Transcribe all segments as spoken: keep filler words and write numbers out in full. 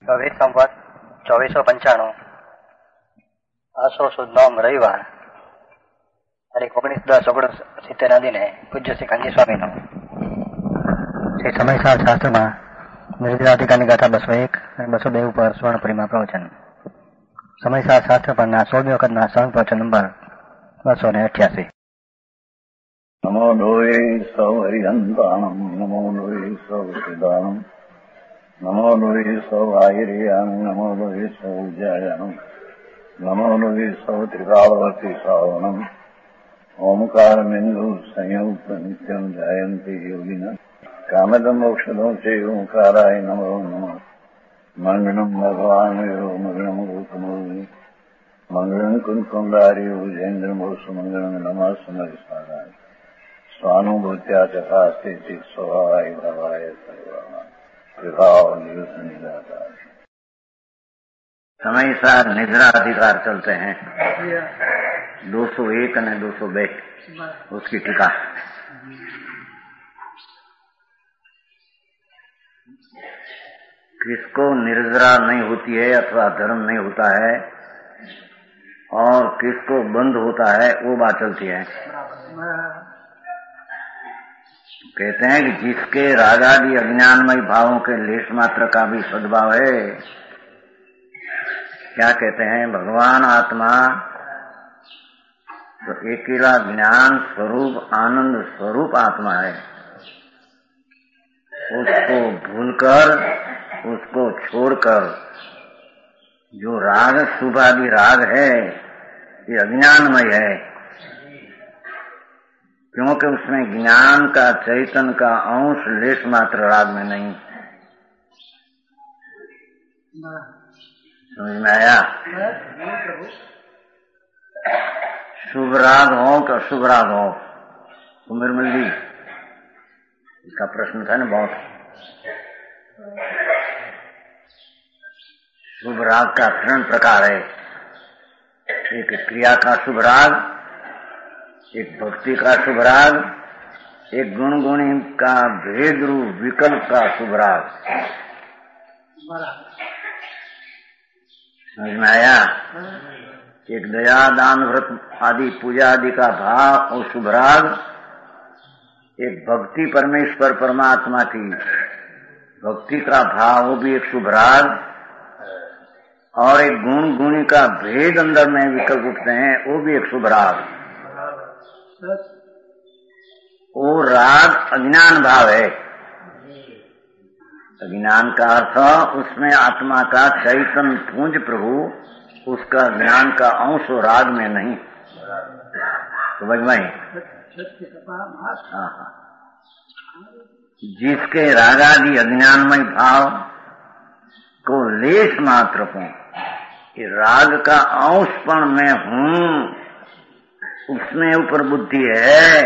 વીસ સંવત ચોવીસો પંચાણું આસો સુદ નોમ રવિવાર તારીખ ઓગણીસ દસ ઓગણીસ સિત્તેર ના દિને પૂજ્ય શ્રી કાંજી સ્વામીનું શ્રી સમયસાર શાસ્ત્રમાં નિર્જરાધિકારની ગાથા બસો એક અને બસો બે ઉપર સ્વર્ણ પરિમા પ્રવચન. સમયસાર શાસ્ત્ર પરના સોળમી વખતના સ્વર્ણ પ્રવચન નંબર બસો ને અઠ્યાસી. નમો લોહે સૌ હરિહંતાણમ નમો લોહે સૌ સિદાનમ નમો લોહે સૌ આયર્યાન નમો લોહે સૌ જયાનમ નમો લોહે સૌ ત્રિકાળવતી શ્રાવણમ ઓમકાર બિંદુ સંયુક્ત નિત્યમ જયંતી યોગિન કામદમ મોક્ષદો છે ઓંકારાય નમો નમઃ. મંગળમ ભગવાન મંગળમ રૂપમૂર્તિ મંગળમ કુંકુંડાર્યો જૈન્દ્રમો સુમંગળમ નમઃ સમર્થાય स्वानुभूत्या चकास्ते चित स्वभावाय भवाय सर्वमा विभाव नियुक्त निराकार. समयसार निद्रा अधिकार चलते हैं. दो सौ एक और दो सौ बे उसकी टीका. किसको निर्जरा नहीं होती है अथवा धर्म नहीं होता है और किसको बंद होता है वो बात चलती है. कहते हैं कि जिसके रागादि अज्ञानमय भावों के लेश मात्र का भी सद्भाव है, क्या कहते हैं, भगवान आत्मा तो अकेला ज्ञान स्वरूप आनंद स्वरूप आत्मा है. उसको भूलकर उसको छोड़कर जो राग शुभादि राग है ये अज्ञानमय है, क्योंकि उसमें ज्ञान का चैतन्य का अंश लेश मात्र राग में नहीं. समझ में आया? शुभ राग हो कि अशुभ राग हो, सुमिर मिली इसका प्रश्न था ना बहुत. शुभ राग का तीन प्रकार है. एक क्रिया का शुभ राग, एक भक्ति का शुभ राग, एक गुण गुणी का भेद रूप विकल्प का शुभ राग. समझ में आया? एक दया दान व्रत आदि पूजा आदि का भाव और शुभ राग, एक भक्ति परमेश्वर परमात्मा की भक्ति का भाव वो भी एक शुभ राग, और एक गुण गुणी का भेद अंदर में विकल्प उठते हैं वो भी एक शुभ राग. वो राग अज्ञान भाव है. अज्ञान का अर्थ उसमें आत्मा का चैतन्य पुंज प्रभु, उसका ज्ञान का अंश राग में नहीं. समझ में? हाँ हाँ. जिसके रागादि अज्ञानमय भाव को लेश मात्र को ये राग का अंशपण में हूँ उसमें ऊपर बुद्धि है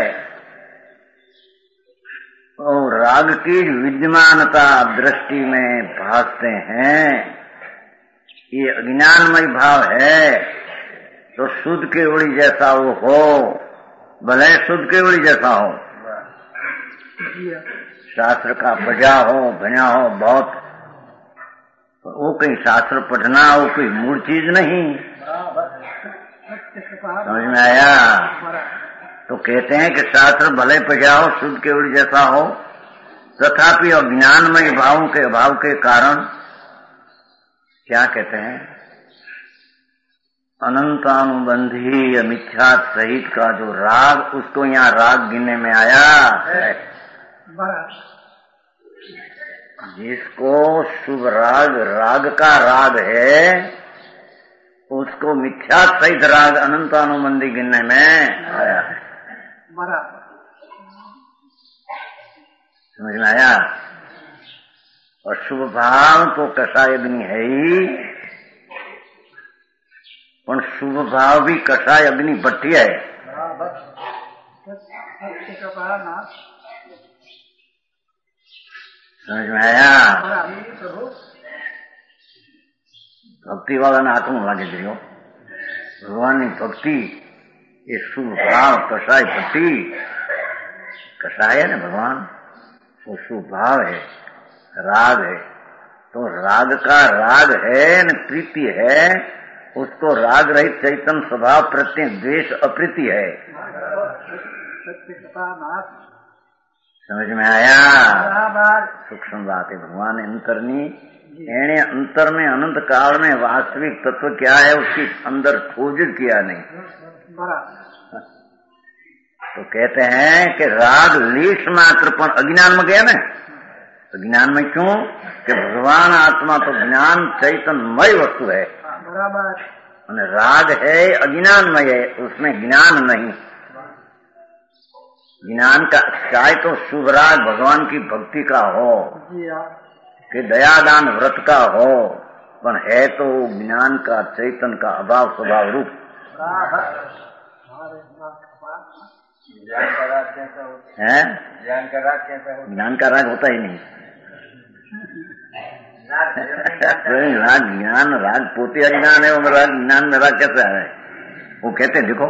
और राग की विद्यमानता दृष्टि में भासते हैं, ये अज्ञानमय भाव है. तो शुद्ध केवड़ी जैसा वो हो, भले शुद्ध केवड़ी जैसा हो, शास्त्र का पढ़ा हो भया हो बहुत, वो कहीं शास्त्र पढ़ना वो कोई मूल चीज नहीं. समझ में आया? तो कहते हैं कि शास्त्र भले पढ़ाओ शुद्ध केवल जैसा हो, तथापि अज्ञानमय भावों के अभाव के कारण क्या कहते हैं, अनंतानुबंधी मिथ्या सहित का जो राग, उसको यहाँ राग गिनने में आया है. जिसको शुभ राग राग का राग है उसको मिथ्या सहित राग अनंतानुबंधी गिनने में आया है. समझ में आया? और शुभ भाव तो कषाय अग्नि है ही, पर शुभ भाव भी कषाय अग्नि भट्टी है. समझ में आया? भक्ति वाला ने हाथों लगे दियो. भगवान की भक्ति ये शुभ भाव कषाय भक्ति, कषाय है ना भगवान, वो शुभ भाव है, राग है. तो राग का राग है न प्रीति है, उसको राग रहित चैतन्य स्वभाव प्रत्यय द्वेष अप्रीति है। समझ में आया? सूक्ष्म बात है। भगवान अंतरनी एने अंतर में अनंत काल में वास्तविक तत्व क्या है उसकी अंदर खोज किया नहीं। तो कहते हैं कि राग लेश मात्र पर अज्ञान में गया ना। अज्ञान में क्यों? कि भगवान आत्मा तो ज्ञान चैतन्यमय वस्तु है, राग है अज्ञानमय है, उसमें ज्ञान नहीं। ज्ञान का चाहे तो शुभ राग भगवान की भक्ति का हो कि दयादान व्रत का हो, पर है तो ज्ञान का चैतन्य का अभाव स्वभाव रूप। ज्ञान का राग कैसा होता है? ज्ञान का राग कैसा होता? ज्ञान का राग होता ही नहीं। राग ज्ञान राग पोते अज्ञान है, वो राग ज्ञान में राग कैसा है? वो कहते देखो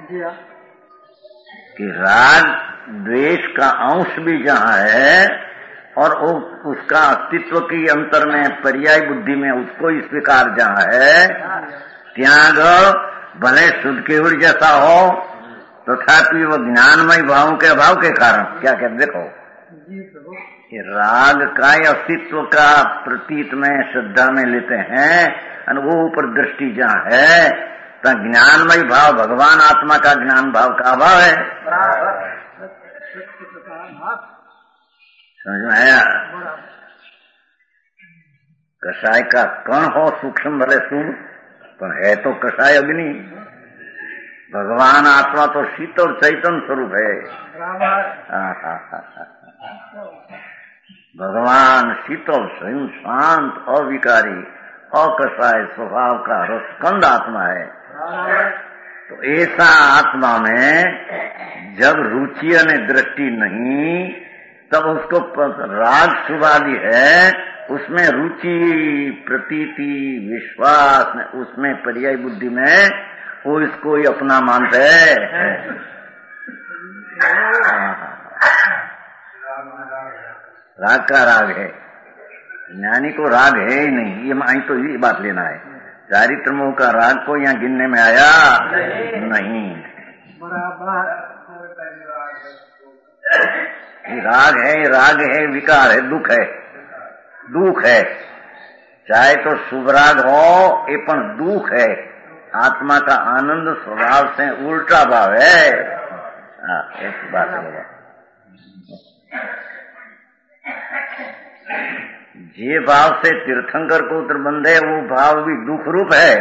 कि राग द्वेष का अंश भी जहाँ है और वो उसका अस्तित्व की अंतर में पर्याय बुद्धि में उसको ही स्वीकार जहाँ है, त्याग भले शुद्ध केवल जैसा हो तथापि वो ज्ञानमय भावों के अभाव के कारण क्या कहते देखो कि राग का अस्तित्व का प्रतीत में श्रद्धा में लेते हैं और वो ऊपर दृष्टि जहाँ है तो ज्ञानमय भाव भगवान आत्मा का ज्ञान भाव का अभाव है। समझ में आया? कषाय का कण हो सूक्ष्म भले शुभ, पर है तो कषाय अग्नि। भगवान आत्मा तो शीतल चैतन्य स्वरूप है। भगवान शीतल स्वयं शांत अविकारी अकषाय स्वभाव का रसकंद आत्मा है। तो ऐसा आत्मा में जब रुचि ने दृष्टि नहीं तब उसको राग शुभादि है, उसमें रुचि प्रतीति विश्वास में उसमें पर्याय बुद्धि में वो इसको ही अपना मानते है। राग का राग है, ज्ञानी को राग है ही नहीं। ये आई तो ये बात लेना है। चारित्र मोह का राग को यहाँ गिनने में आया नहीं। ये राग है, राग है, विकार है, दुख है, दुख है। चाहे तो शुभ राग हो ये पण दुख है। आत्मा का आनंद स्वभाव से उल्टा भाव है। हाँ, ऐसी बात है। जे भाव से तीर्थंकर को उतर बंधे वो भाव भी दुख रूप है।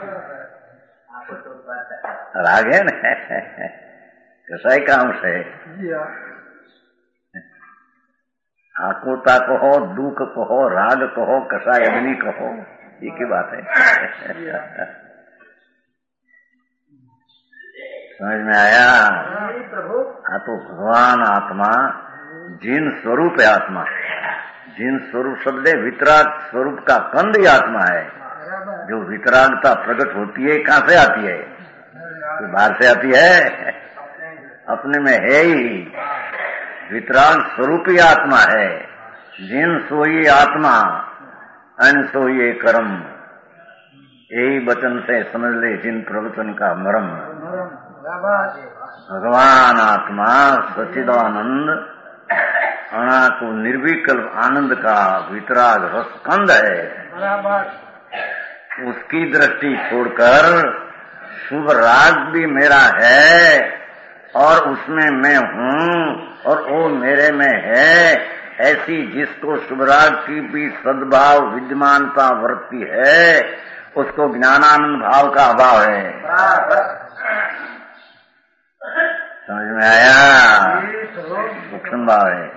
राग है ना, कसाई का अंश है। आकुलता को हो, दुख को हो, राग को हो, कसाई अग्नि को हो, ये की बात है। समझ में आया? हाँ, तो भगवान आत्मा जिन स्वरूप है, आत्मा जिन स्वरूप शब्द है वितराग स्वरूप का कंद ही आत्मा है। जो वितरागता प्रकट होती है कहाँ से आती है? तो बाहर से आती है, अपने में है ही। वितराग स्वरूप ही आत्मा है। जिन सोई आत्मा अन सोई कर्म, यही वचन से समझ ले जिन प्रवचन का मरम। भगवान आत्मा सच्चिदानंद अणा को निर्विकल्प आनंद का वितराग रसकंद है। उसकी दृष्टि छोड़कर शुभ राग भी मेरा है और उसमें मैं हूँ और वो मेरे में है, ऐसी जिसको शुभ राग की भी सद्भाव विद्यमानता वृत्ति है उसको ज्ञानानंद भाव का अभाव है। समझ में आया? सूक्ष्म भाव है।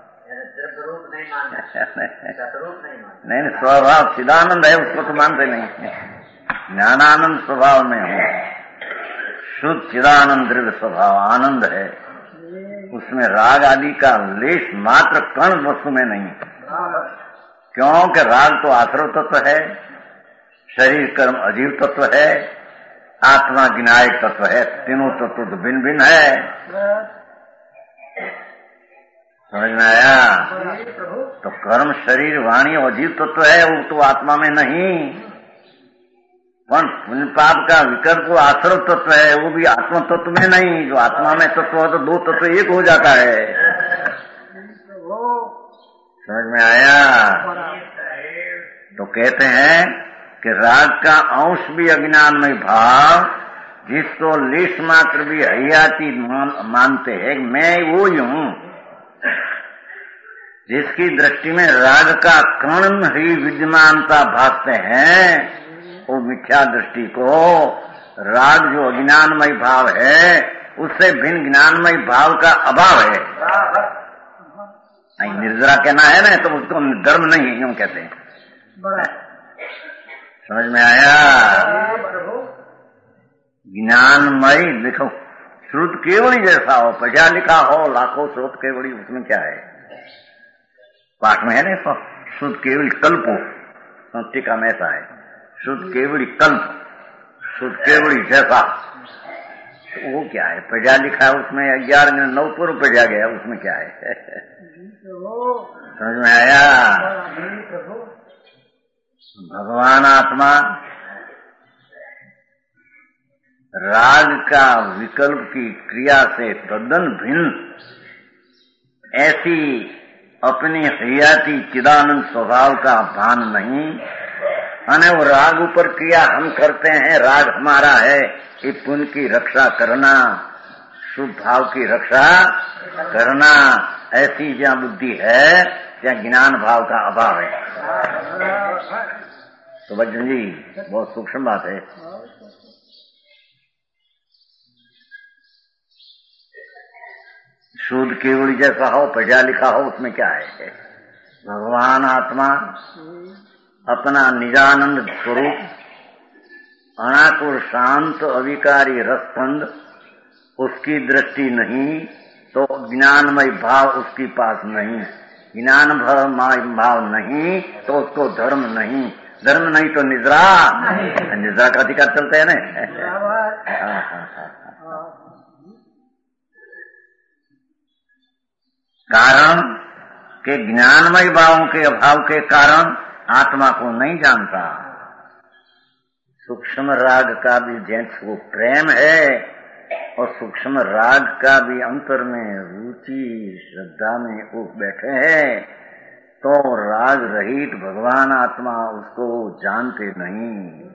नहीं नहीं, स्वभाव चिदानंद है, उसको तो मानते नहीं। ज्ञानानंद स्वभाव में हूँ, शुद्ध चिदानंद द्रव्य स्वभाव आनंद है। उसमें राग आदि का लेश मात्र कण वस्तु में नहीं। क्योंकि राग तो आश्रव तत्व है, शरीर कर्म अजीव तत्व है, आत्मा ज्ञायक तत्व है। तीनों तत्व तो भिन्न भिन्न है। समझ में आया? तो कर्म शरीर वाणी और जीव तत्व तो है, वो तो आत्मा में नहीं। पर पुण्य पाप का विकल्प वो आश्रव तत्व है, वो भी आत्मा तत्व में नहीं। जो आत्मा में तत्व हो तो दो तत्व एक हो जाता है। समझ में आया? तो कहते हैं कि राग का अंश भी अज्ञानमय भाव, जिसको लेश मात्र भी हयाती मान, मानते हैं, मैं वो ही हूं। जिसकी दृष्टि में राग का कण ही विद्यमानता भासते हैं, वो मिथ्या दृष्टि को राग जो अज्ञानमय भाव है, उससे भिन्न ज्ञानमय भाव का अभाव है। नहीं, निर्जरा कहना है ना, तो उसको धर्म नहीं है, यूं कहते हैं। समझ में आया? ज्ञानमय लिखो, श्रुत केवड़ी जैसा हो, पढ़ा लिखा हो लाखों श्रुत केवड़ी, उसमें क्या है? पाठ में है ना, तो श्रुत केवड़ी कल्प हो, टीका में ऐसा है, श्रुत केवड़ी कल्प, श्रुत केवड़ी जैसा। तो वो क्या है? पढ़ा लिखा है, उसमें ग्यारह नौ पूर्व पढ़ा गया, उसमें क्या है? समझ में आया? भगवान आत्मा राग का विकल्प की क्रिया से तद्दन भिन्न ऐसी अपनी हयाती चिदानंद स्वभाव का भान नहीं। अने वो राग ऊपर क्रिया हम करते हैं, राग हमारा है, ये पुण्य की रक्षा करना, शुभ भाव की रक्षा करना, ऐसी जहाँ बुद्धि है ત્યાં ज्ञान भाव का अभाव है। तो बच्चन जी बहुत सूक्ष्म बात है। शुद्ध केवड़ी जैसा हो, पढ़ा लिखा हो, उसमें क्या है? भगवान आत्मा अपना निजानंद स्वरूप अनाकुर शांत अविकारी रसपंद, उसकी दृष्टि नहीं तो ज्ञानमय भाव उसके पास नहीं, ज्ञान भाव नहीं तो उसको धर्म नहीं, धर्म नहीं तो निद्रा, निद्रा का अधिकार चलते हैं ना। कारण के ज्ञानमय भावों के अभाव के कारण आत्मा को नहीं जानता। सूक्ष्म राग का भी जैसे प्रेम है और सूक्ष्म राग का भी अंतर में रुचि श्रद्धा में वो बैठे हैं, तो राग रहित भगवान आत्मा उसको जानते नहीं।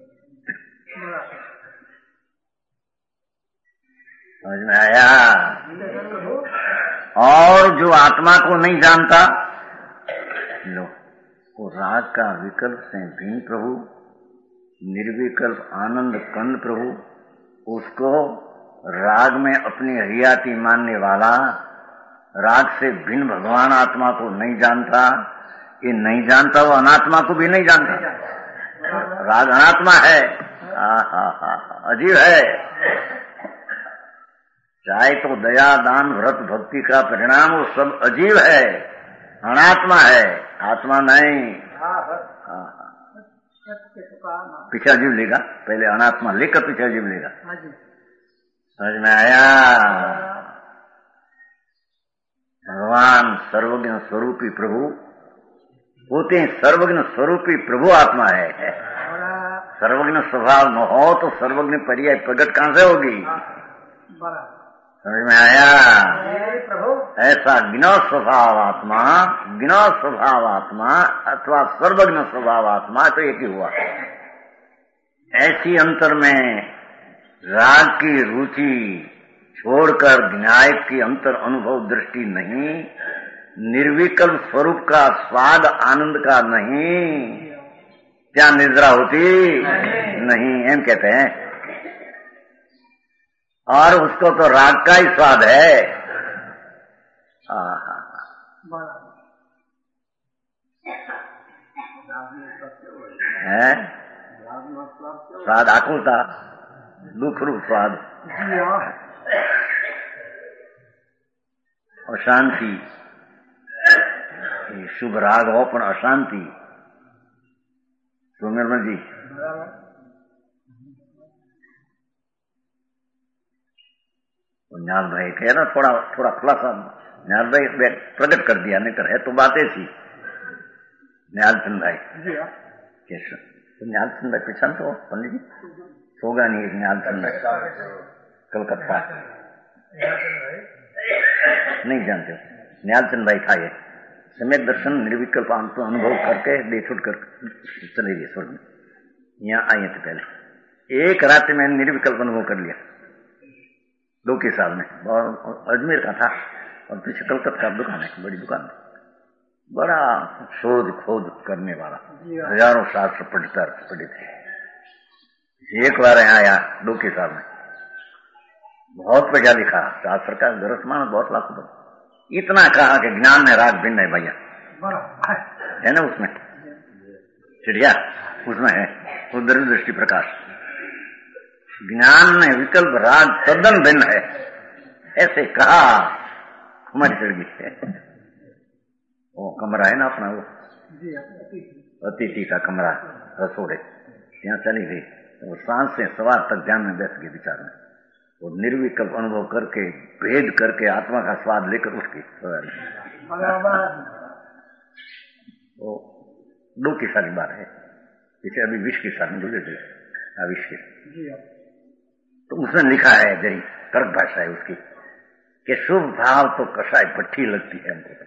समझ में आया? और जो आत्मा को नहीं जानता, लो वो राग का विकल्प से भिन्न प्रभु, निर्विकल्प आनंद कंद प्रभु, उसको राग में अपनी हयाती मानने वाला, राग से भिन्न भगवान आत्मा को नहीं जानता। ये नहीं जानता, वो अनात्मा को भी नहीं जानता। राग अनात्मा है, अजीब है। चाहे तो दया दान व्रत भक्ति का परिणाम वो सब अजीब है, अनात्मा है, आत्मा नहीं। पीछे अजीब लेगा, पहले अनात्मा लेकर पीछे अजीब लेगा। समझ में आया? भगवान सर्वज्ञ स्वरूपी प्रभु होते हैं, सर्वज्ञ स्वरूपी प्रभु आत्मा है। सर्वज्ञ स्वभाव न हो तो सर्वज्ञ पर्याय प्रकट कहां से होगी? समझ में आया? ऐसा ज्ञ स्वभाव आत्मा, ज्ञ स्वभाव आत्मा अथवा सर्वज्ञ स्वभाव आत्मा तो एक ही हुआ। ऐसी अंतर में राग की रुचि छोड़कर न्याय की अंतर अनुभव दृष्टि नहीं, निर्विकल्प स्वरूप का स्वाद आनंद का नहीं, क्या निद्रा होती नहीं, एम कहते हैं। और उसको तो राग का ही स्वाद है। है स्वाद आकुलता, दुख रूप स्वाद, अशांति, शुभ राग हो पण अशांति। तो निर्मल जी न्याल भाई कह ना, थोड़ा थोड़ा खुलासा निहाल भाई प्रकट कर दिया, नहीं कर है तो बात ऐसी। निहालचंद भाई कैसे तो निहालचंद भाई पीछा तो पंडित जी सोगा नहीं, निहालचंद भाई कलकत्ता नहीं जानते। निहालचंद भाई था ये समय दर्शन निर्विकल्प तो अनुभव करके दे छुट कर चले गए स्वर्ग में। यहाँ आए थे पहले, एक रात में निर्विकल्प अनुभव कर लिया दो के साल में। और अजमेर का था और पीछे कलकत्ता का दुकान है, बड़ी दुकान है, बड़ा शोध खोज करने वाला, हजारों शास्त्र पढ़ता पढ़े थे। एक बार यहाँ आया दो के साल में, बहुत पढ़ा लिखा शास्त्र का गरसमान बहुत लाखों, इतना कहा कि ज्ञान में राग भिन्न है भैया, है ना उसमें चिड़िया उसमें है वो दृष्टि प्रकाश। ज्ञान में विकल्प राग तद्दन भिन्न है, ऐसे कहा हमारी चढ़ गई। वो कमरा है ना अपना, वो अतिथि का कमरा रसोड़े, यहाँ चली गई। वो सांस से सवार तक ध्यान में बैठ गई विचार में, वो निर्विकल्प अनुभव करके भेद करके आत्मा का स्वाद लेकर उठ गई। वो दो की सारी बात है, पीछे अभी विश्व की सारी जुड़े थे अविश्व। तो उसने लिखा है, जरी कर्क भाषा है उसकी, कि शुभ भाव तो कषाय भट्टी लगती है हमको।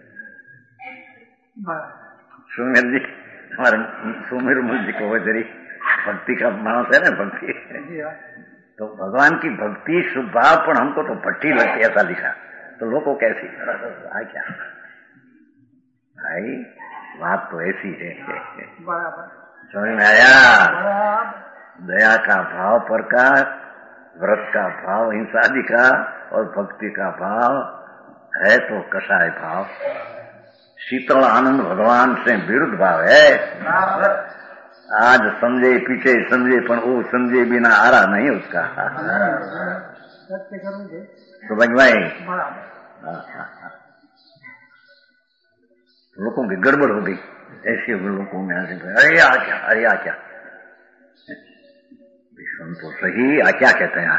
सुमेर जी हमारे सुमेर मुझ जी को जरी भक्ति का मानस है ना, भक्ति तो भगवान की भक्ति शुभ भाव पर हमको तो भट्टी लगती, ऐसा लिखा। तो लोगों कैसी है क्या भाई, बात तो ऐसी है। समझ में आया? दया का भाव प्रकाश, व्रत का भाव हिंसा आदि का, और भक्ति का भाव है तो कषाय भाव। शीतल आनंद भगवान से विरुद्ध भाव है। आज समझे पीछे समझे, पर वो समझे बिना आ रहा नहीं उसका। समझ भाई, लोगों की गड़बड़ हो गई ऐसे लोगों में। अरे आ क्या, अरे आ क्या, सुन तो सही, आ क्या कहते हैं?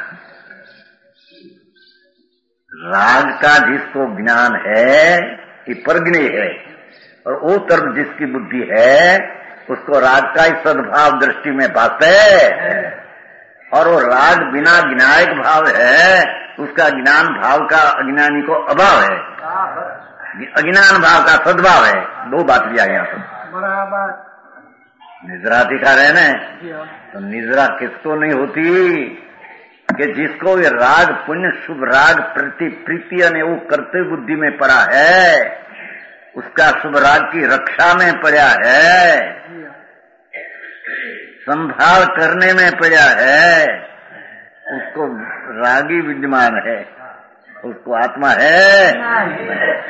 राग का जिसको ज्ञान है कि परज्ञेय है, और वो तरफ जिसकी बुद्धि है उसको राग का ही सद्भाव दृष्टि में भासते है। और वो राग बिना ज्ञायक भाव है, उसका ज्ञान भाव का अज्ञानी को अभाव है, अज्ञान भाव का सद्भाव है। दो बात लिया यहाँ पर बराबर। निजरा दिखा रहे ना, तो निजरा किसको नहीं होती कि जिसको ये राग पुण्य शुभ राग प्रति प्रीति ने वो करते बुद्धि में पड़ा है, उसका शुभ राग की रक्षा में पड़ा है, संभाल करने में पड़ा है, उसको रागी विद्यमान है, उसको आत्मा है।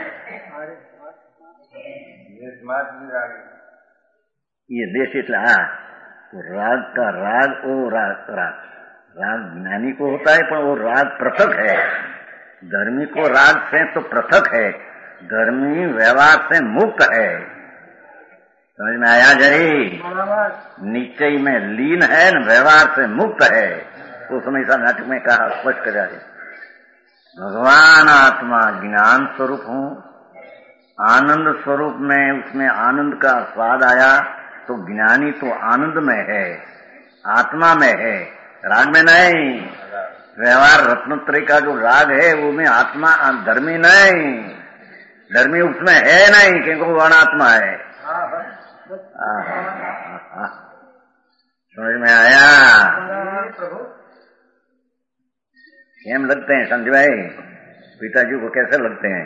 ये देश इतना तो राग का राग ओ राग राग राग ज्ञानी को होता है, पर वो राग पृथक है। धर्मी को राग से तो पृथक है, धर्मी व्यवहार से मुक्त है। समझ में आया? जरी निश्चय में लीन है, व्यवहार से मुक्त है। तो समय सा नाटक में कहा स्पष्ट कर जाए, भगवान आत्मा ज्ञान स्वरूप हूँ, आनंद स्वरूप में उसमें आनंद का स्वाद आया, तो ज्ञानी तो आनंद में है, आत्मा में है, राग में नहीं। व्यवहार रत्नत्रय का जो राग है वो में आत्मा, धर्मी नहीं, धर्मी उसमें है नहीं, क्योंकि वो अनात्मा है। समझ में आया? केम लगते हैं संजय भाई, पिताजी को कैसे लगते हैं?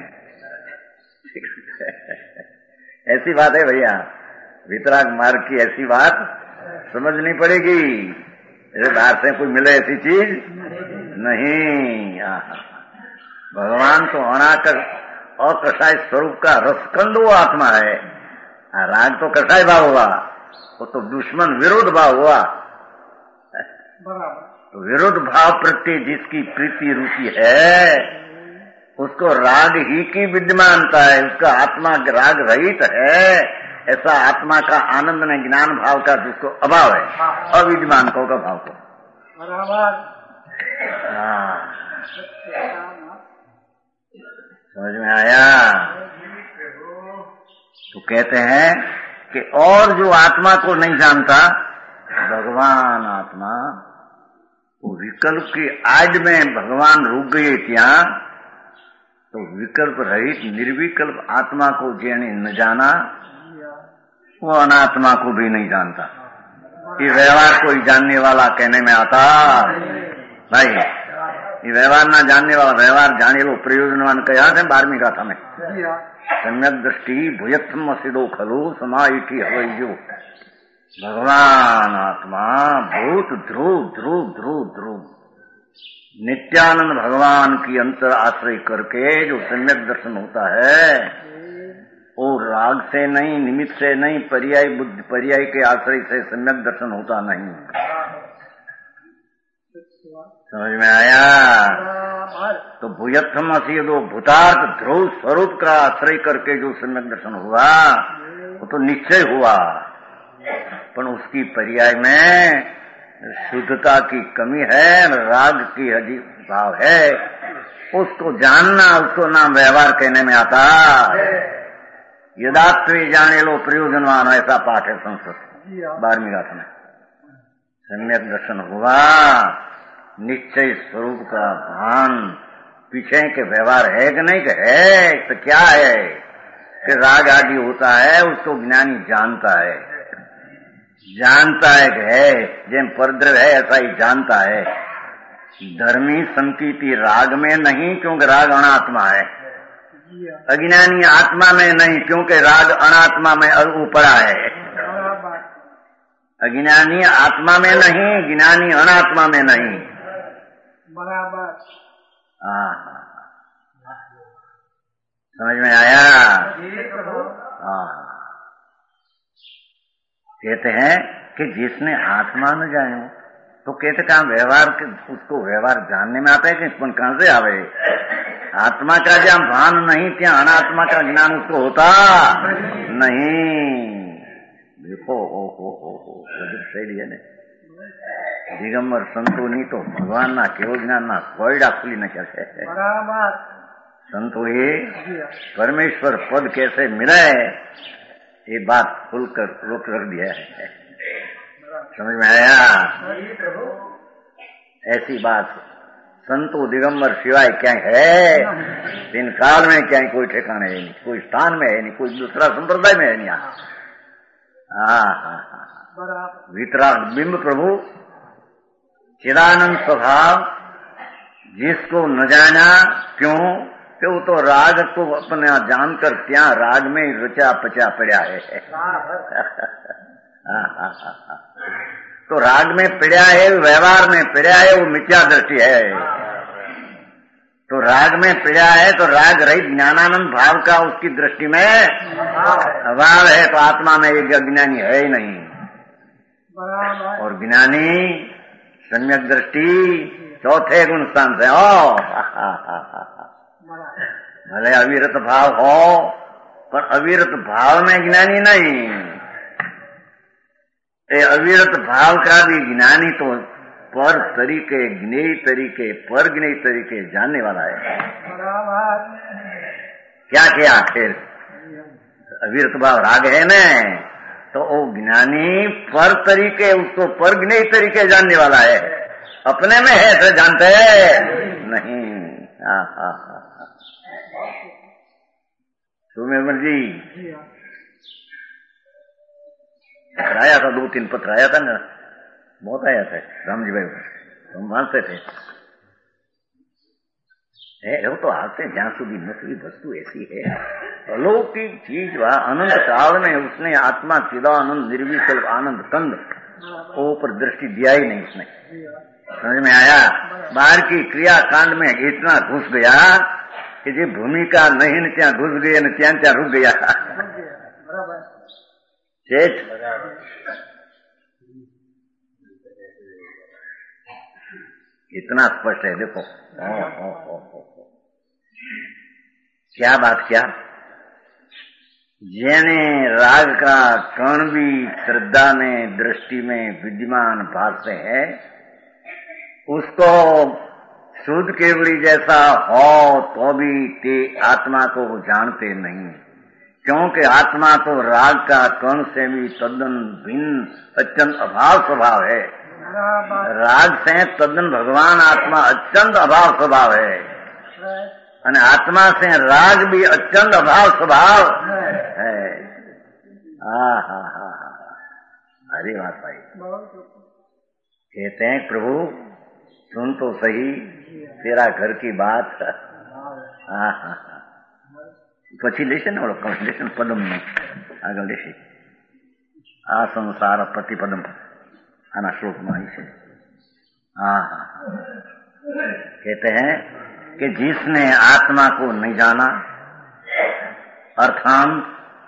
ऐसी बात है भैया, वितराग मार्ग की ऐसी बात समझनी पड़ेगी। जैसे बाहर से कोई मिले ऐसी चीज नहीं। भगवान तो अनाकर अकषाय स्वरूप का रसकंद वो आत्मा है। राग तो कषाय भाव हुआ, वो तो दुश्मन विरोध भाव हुआ। तो विरोध भाव प्रति जिसकी प्रीति रुचि है, उसको राग ही की विद्यमानता है, उसका आत्मा राग रहित है। ऐसा आत्मा का आनंद में ज्ञान भाव का जिसको अभाव है, अविद्यमान को का भाव को बराबर। समझ में आया? तो कहते हैं कि और जो आत्मा को नहीं जानता, भगवान आत्मा वो विकल्प की आड़ में भगवान रुक गए क्या? तो विकल्प रहित निर्विकल्प आत्मा को जेने न जाना, वो अनात्मा को भी नहीं जानता। ये व्यवहार कोई जानने वाला कहने में आता भाई, ये व्यवहार ना जानने वाला, व्यवहार जाने लो प्रयोजनवान कहा थे बारहवीं गाथा में। सम्यक दृष्टि भूयत्म सिदो खलु समाइठी हवैयो। भगवान आत्मा भूत ध्रुव ध्रुव ध्रुव ध्रुव नित्यानंद भगवान की अंतर आश्रय करके जो सम्यक दर्शन होता है, वो राग से नहीं, निमित्त से नहीं, पर्याय बुद्धि पर्याय के आश्रय से सम्यक दर्शन होता नहीं। समझ में आया? तो भूयत्थम असी दो भूतार्थ ध्रुव स्वरूप का आश्रय करके जो सम्यक दर्शन हुआ वो तो निश्चय हुआ, पर उसकी पर्याय में शुद्धता की कमी है, राग की अधिक भाव है। उसको जानना, उसको नाम व्यवहार कहने में आता। यदात्वे जाने लो प्रयोजनवान, ऐसा पाठ है संस्कृत बारहवीं गाथा में। सम्यक दर्शन हुआ, निश्चय स्वरूप का भान, पीछे के व्यवहार है कि नहीं कि है, तो क्या है कि राग आदि होता है, उसको ज्ञानी जानता है, जानता है कि है, जैन परद्रव्य है ऐसा ही जानता है। धर्मी संकीर्ति राग में नहीं, क्योंकि राग अनात्मा है। अज्ञानी आत्मा में नहीं, क्योंकि राग अनात्मा में ऊपरा है। अज्ञानी आत्मा में नहीं, ज्ञानी अनात्मा में नहीं। बराबर। हाँ, समझ में आया? हाँ, कहते हैं कि जिसने आत्मा न जाने, तो कहते कहा व्यवहार के, उसको व्यवहार जानने में आता है कि पण कहां से आवे? आत्मा का जहां भान नहीं, त्या अनात्मा का ज्ञान उसको होता नहीं। देखो ओ हो हो हो शैली है ने दिगंबर संतो नहीं तो भगवान ना केवल ज्ञान ना कोयडा खुली न कैसे संतो ये परमेश्वर पद कैसे मिले, ये बात खुलकर रोक रख दिया है। समझ में आया? ऐसी बात संतो दिगंबर सिवाय क्या है? दिन काल में क्या कोई ठिकाने है नहीं, कोई स्थान में है नहीं, कोई दूसरा संप्रदाय में है नहीं। हाँ, वितराग बिंब प्रभु चिदानंद स्वभाव, जिसको न जाना क्यों कि वो तो राग को अपने जानकर क्या राग में रचा पचा पड़ा है। तो राग में पड़ा है, व्यवहार में पड़ा है, वो मिथ्या दृष्टि है। तो राग में पड़ा है तो राग रहित ज्ञानानंद भाव का उसकी दृष्टि में अभाव है, तो आत्मा में एक अज्ञानी है ही नहीं। और ज्ञानी सम्यक दृष्टि चौथे गुण स्थान से हो, भले अविरत भाव हो, पर अविरत भाव में ज्ञानी नहीं। ये अविरत भाव का भी ज्ञानी तो पर तरीके, ज्ञेय तरीके, पर ज्ञेय तरीके जानने वाला है। क्या किया आखिर? अविरत भाव राग है न, तो वो ज्ञानी पर तरीके, उसको पर ज्ञेय तरीके जानने वाला है। अपने में है तो जानते नहीं। हाँ हाँ हाँ, सुमेर जी पत्र आया था, दो तीन पत्र आया था ना, बहुत आया था राम जी भाई, हम मानते थे। वो तो आते जहां સુધી नकली वस्तु ऐसी है, अलौकिक चीज वह अनंत काल में उसने आत्मा चिदानंद निर्विकल्प आनंद कंद ऊपर दृष्टि दिया ही नहीं उसने। समझ में आया? बाहर की क्रिया कांड में इतना घुस गया कि जी भूमिका नहीं न क्या घुस गया न क्या क्या रुक गया। चेत इतना स्पष्ट है, देखो ओ, ओ, ओ, ओ, ओ। क्या बात क्या? जेने राग का कण भी श्रद्धा में दृष्टि में विद्यमान भाव से है, उसको शुद्ध केवड़ी जैसा हो तो भी ते आत्मा को वो जानते नहीं, क्योंकि आत्मा तो राग का कण से भी तद्दन भिन्न अत्यंत अभाव स्वभाव है। राग से तद्दन भगवान आत्मा अत्यंत अभाव स्वभाव है, और आत्मा से राग भी अत्यंत अभाव स्वभाव है। हा हा हा हरी बात भाई। कहते हैं प्रभु सुन तो सही तेरा घर की बात। हा हा પછી લેશે ને ઓળખ લેશે પદમ નું આગળ લેશે આ સંસાર પ્રતિપદમ આના શ્લોકમાં આવી છે। हाँ हाँ कहते हैं कि जिसने आत्मा को नहीं जाना अर्थात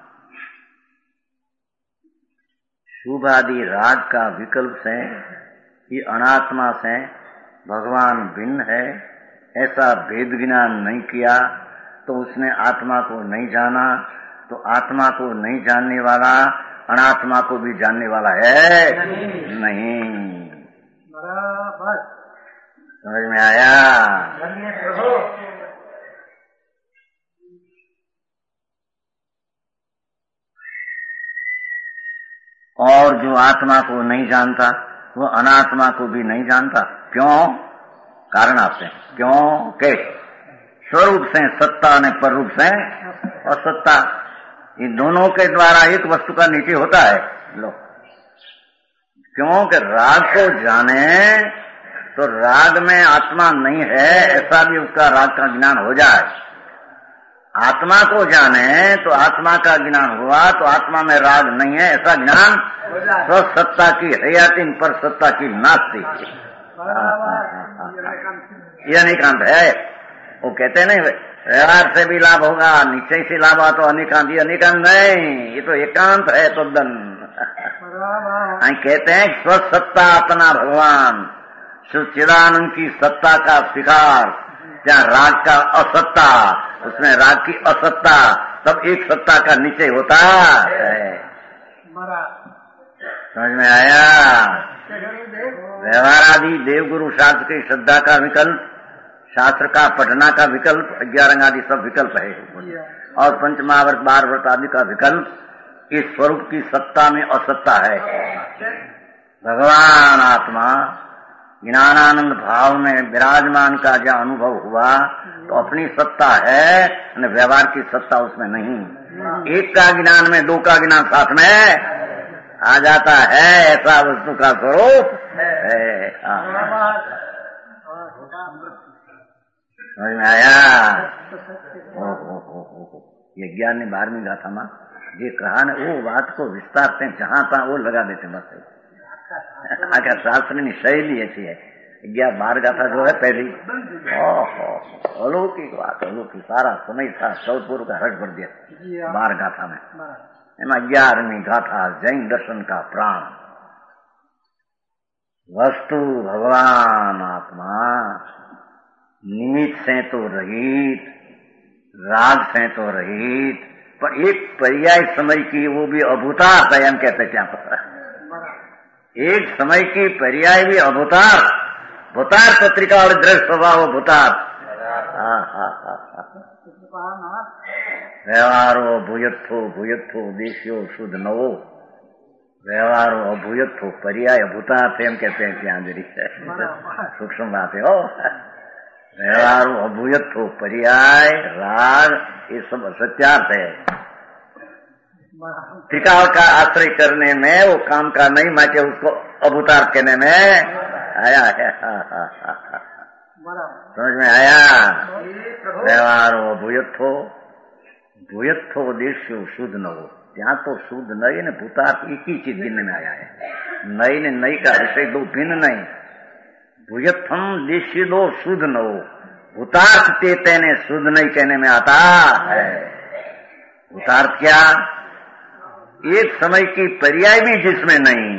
शुभ आदि राग का विकल्प से कि अनात्मा से भगवान भिन्न है ऐसा भेद ज्ञान नहीं किया तो उसने आत्मा को नहीं जाना। तो आत्मा को नहीं जानने वाला अनात्मा को भी जानने वाला है नहीं। समझ में आया? और जो आत्मा को नहीं जानता वो अनात्मा को भी नहीं जानता। क्यों? कारण आपसे क्यों के स्वरूप से सत्ता ने पर रूप से असत्ता, इन दोनों के द्वारा एक वस्तु का नीचे होता है। लो क्योंकि राग को जाने तो राग में आत्मा नहीं है ऐसा भी उसका राग का ज्ञान हो जाए। आत्मा को जाने तो आत्मा का ज्ञान हुआ तो आत्मा में राग नहीं है ऐसा ज्ञान स्व सत्ता की हयातीन पर सत्ता की नास्ती यह अनिकांत है। वो कहते नहीं व्यवहार से भी लाभ होगा निश्चय से लाभ हुआ तो अनिकांत, ये अनिकांत नहीं, ये तो एकांत है। तो दन कहते हैं स्व सत्ता अपना भगवान सुचिदानंद की सत्ता का शिकार, क्या राग का असत्ता, उसमें राग की असत्ता, तब एक सत्ता का निश्चय होता है। समझ में आया? व्यवहार आदि देवगुरु शास्त्र की श्रद्धा का विकल्प, शास्त्र का पढ़ना का विकल्प, ग्यारह आदि सब विकल्प है। और पंचमहाव्रत बार व्रत आदि का विकल्प इस स्वरूप की सत्ता में असत्ता है। भगवान आत्मा ज्ञानानंद भाव में विराजमान का जो अनुभव हुआ तो अपनी सत्ता है, व्यवहार की सत्ता उसमें नहीं। एक का ज्ञान में दो का ज्ञान साथ में आ जाता है, ऐसा वस्तु का स्वरूप है। समझ में आया? ओ हो हो हो ये ज्ञान ने बारहवीं गाथा में ये कहा न वो बात को विस्तारते जहां तहां वो लगा देते बस। अगर शास्त्र की शैली ऐसी है ग्यारह बार गाथा जो है पहली ओहो अलौकिक बात, अलौकिक सारा समय था चौदपुर का हट भर दिया बार गाथा में। एम ग्यारहवीं गाथा जैन दर्शन का प्राण वस्तु भगवान आत्मा निमित्त से तो रहित, राग से तो रहित, पर एक पर्याय समय की वो भी अभूतार दयन कहते क्या पता, एक समय की पर्याय भी अभूतार, भूतार पत्रिका और दृढ़ स्वभाव भूतार। व्यवहारो भूयत्थो भूयत्थो देश्यो शुद्ध नवो, व्यवहारो अभूयत्थो पर्याय भूतार्थ एम कहते हैं क्या अंजलि सूक्ष्म बात है। हो व्यवहारो अभूयत्थो पर्याय राग ये सब सत्यार्थ है। त्रिकाल का आश्रय करने में वो काम का नहीं, माचे उसको अभूतार्थ कहने में आया है। समझ में आया? व्यवहारो भूयत्थो भूयत्थो देश्यो शुद्ध न हो, ત્યાં तो शुद्ध नई ने भूतार्थ एक ही चीज गिनने में आया है। नई ने नई का विषय दो भिन्न नहीं। भूयत्थम देश्य दो शुद्ध न हो, भूतार्थ ते तेने शुद्ध नहीं कहने में आता है। भूतार्थ क्या? एक समय की पर्याय भी जिसमें नहीं।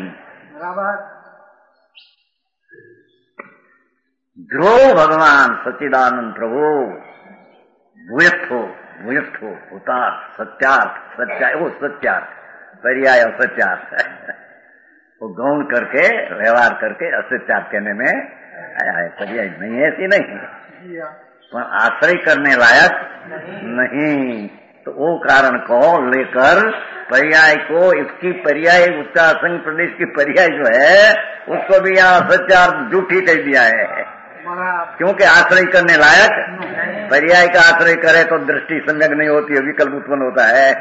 ध्रुव भगवान सच्चिदानंद प्रभु भूयत्थो भूयत्थो भूतार्थ सत्यार्थ सत्या वो सत्यार्थ पर्याय असत्यार्थ वो गौण करके व्यवहार करके असत्यार्थ कहने में पर्याय नहीं, ऐसी नहीं, पर आश्रय करने लायक नहीं। तो वो कारण को लेकर पर्याय को, इसकी पर्याय, उसका संघ प्रदेश की पर्याय जो है उसको भी यहाँ सच्चार झूठी कह दिया है, क्योंकि आश्रय करने लायक। पर्याय का आश्रय करे तो दृष्टि सम्यक नहीं होती है, विकल्प उत्पन्न होता है।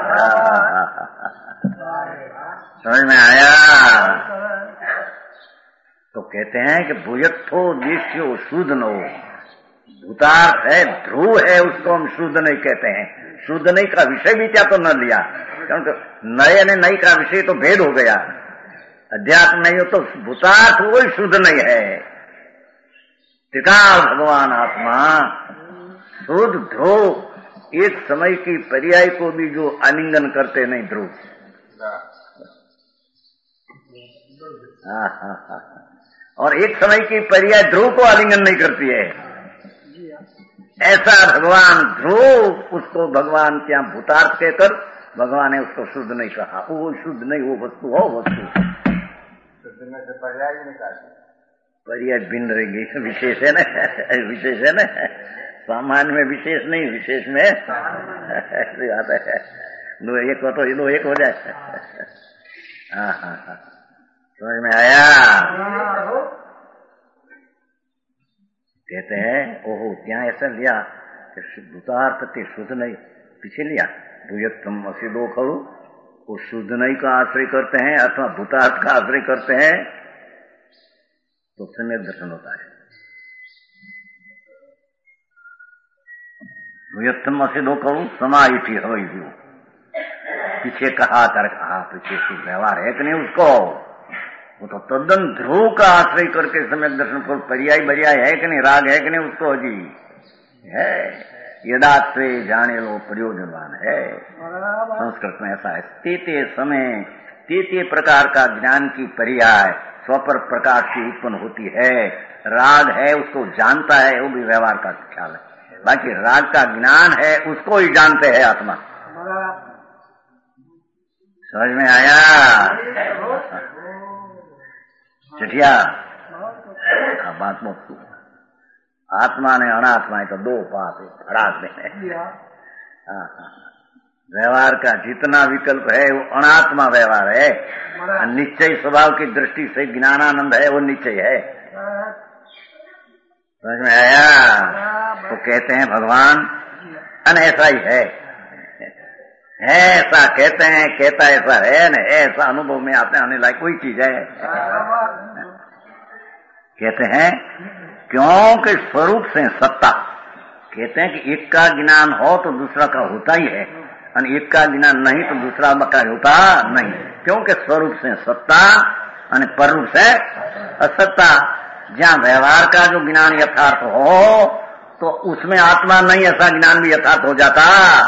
समझ में आया? तो कहते हैं कि भूयत्थो दृश्यो शुद्ध न हो, भूतार्थ है, ध्रुव है, उसको हम शुद्ध नहीं कहते हैं। शुद्ध नहीं का विषय भी क्या तो न लिया, क्योंकि नए ने नई का विषय तो भेद हो गया। अध्यात्म नहीं हो तो भूतार्थ वही शुद्ध नहीं है। त्रिकाल भगवान आत्मा शुद्ध ध्रुव, एक समय की पर्याय को भी जो आलिंगन करते नहीं ध्रुव। और एक समय की पर्याय ध्रुव को आलिंगन नहीं करती है। ऐसा भगवान ध्रुव, उसको भगवान क्या भूतार्थ कहकर भगवान ने उसको शुद्ध नहीं कहा। वो शुद्ध नहीं, वो वस्तु हो वस्तु। शुद्ध में से पर्याय नहीं कहते, पर्याय भिन्न रहेगी, विशेष है न, विशेष है न, सामान्य में विशेष नहीं, विशेष में ऐसी बात है। दो एक हो तो दो एक हो जाए। हाँ हाँ हाँ, समझ में आया? कहते हैं ओहो, क्या ऐसा लिया कि भूतार्थ के शुद्ध नहीं पीछे लिया, भूयत्तम असी दो खड़ू, वो शुद्ध नहीं का आश्रय करते हैं अथवा भूतार्थ का आश्रय करते हैं तो सम्यक दर्शन होता है। भूयत्तम असी दो खड़ू समाहित हो, पीछे कहा कर कहा, पीछे शुद्ध व्यवहार है कि नहीं उसको, वो तो तद्दन ध्रुव का आश्रय करके सम्यक दर्शन को पर्याय पर्याय है कि नहीं, राग है कि नहीं उसको जी है। यदात्वे जाने लो प्रयोजनवान है, संस्कृत में ऐसा है। तेते समय तेते प्रकार का ज्ञान की पर्याय स्वपर प्रकाश से उत्पन्न होती है। राग है उसको जानता है, वो भी व्यवहार का ख्याल है। बाकी राग का ज्ञान है उसको ही जानते हैं आत्मा। समझ में आया? चिठिया बात मत, आत्मा ने अनात्मा है तो दो बात है, फराक में। व्यवहार का जितना विकल्प है वो अनात्मा व्यवहार है, निश्चय स्वभाव की दृष्टि से ज्ञानानंद है, वो निश्चय है। समझ में आया? तो कहते हैं भगवान अन ऐसा ही है, ऐसा कहते हैं, कहता ऐसा है न, ऐसा अनुभव में आते आने लायक कोई चीज है। कहते हैं क्योंकि स्वरूप से सत्ता, कहते हैं कि एक का ज्ञान हो तो दूसरा का होता ही है, और एक का ज्ञान नहीं तो दूसरा का होता नहीं, क्योंकि स्वरूप से सत्ता और पररूप से असत्ता। जहाँ व्यवहार का जो ज्ञान यथार्थ हो तो उसमें आत्मा नहीं, ऐसा ज्ञान भी यथार्थ हो जाता।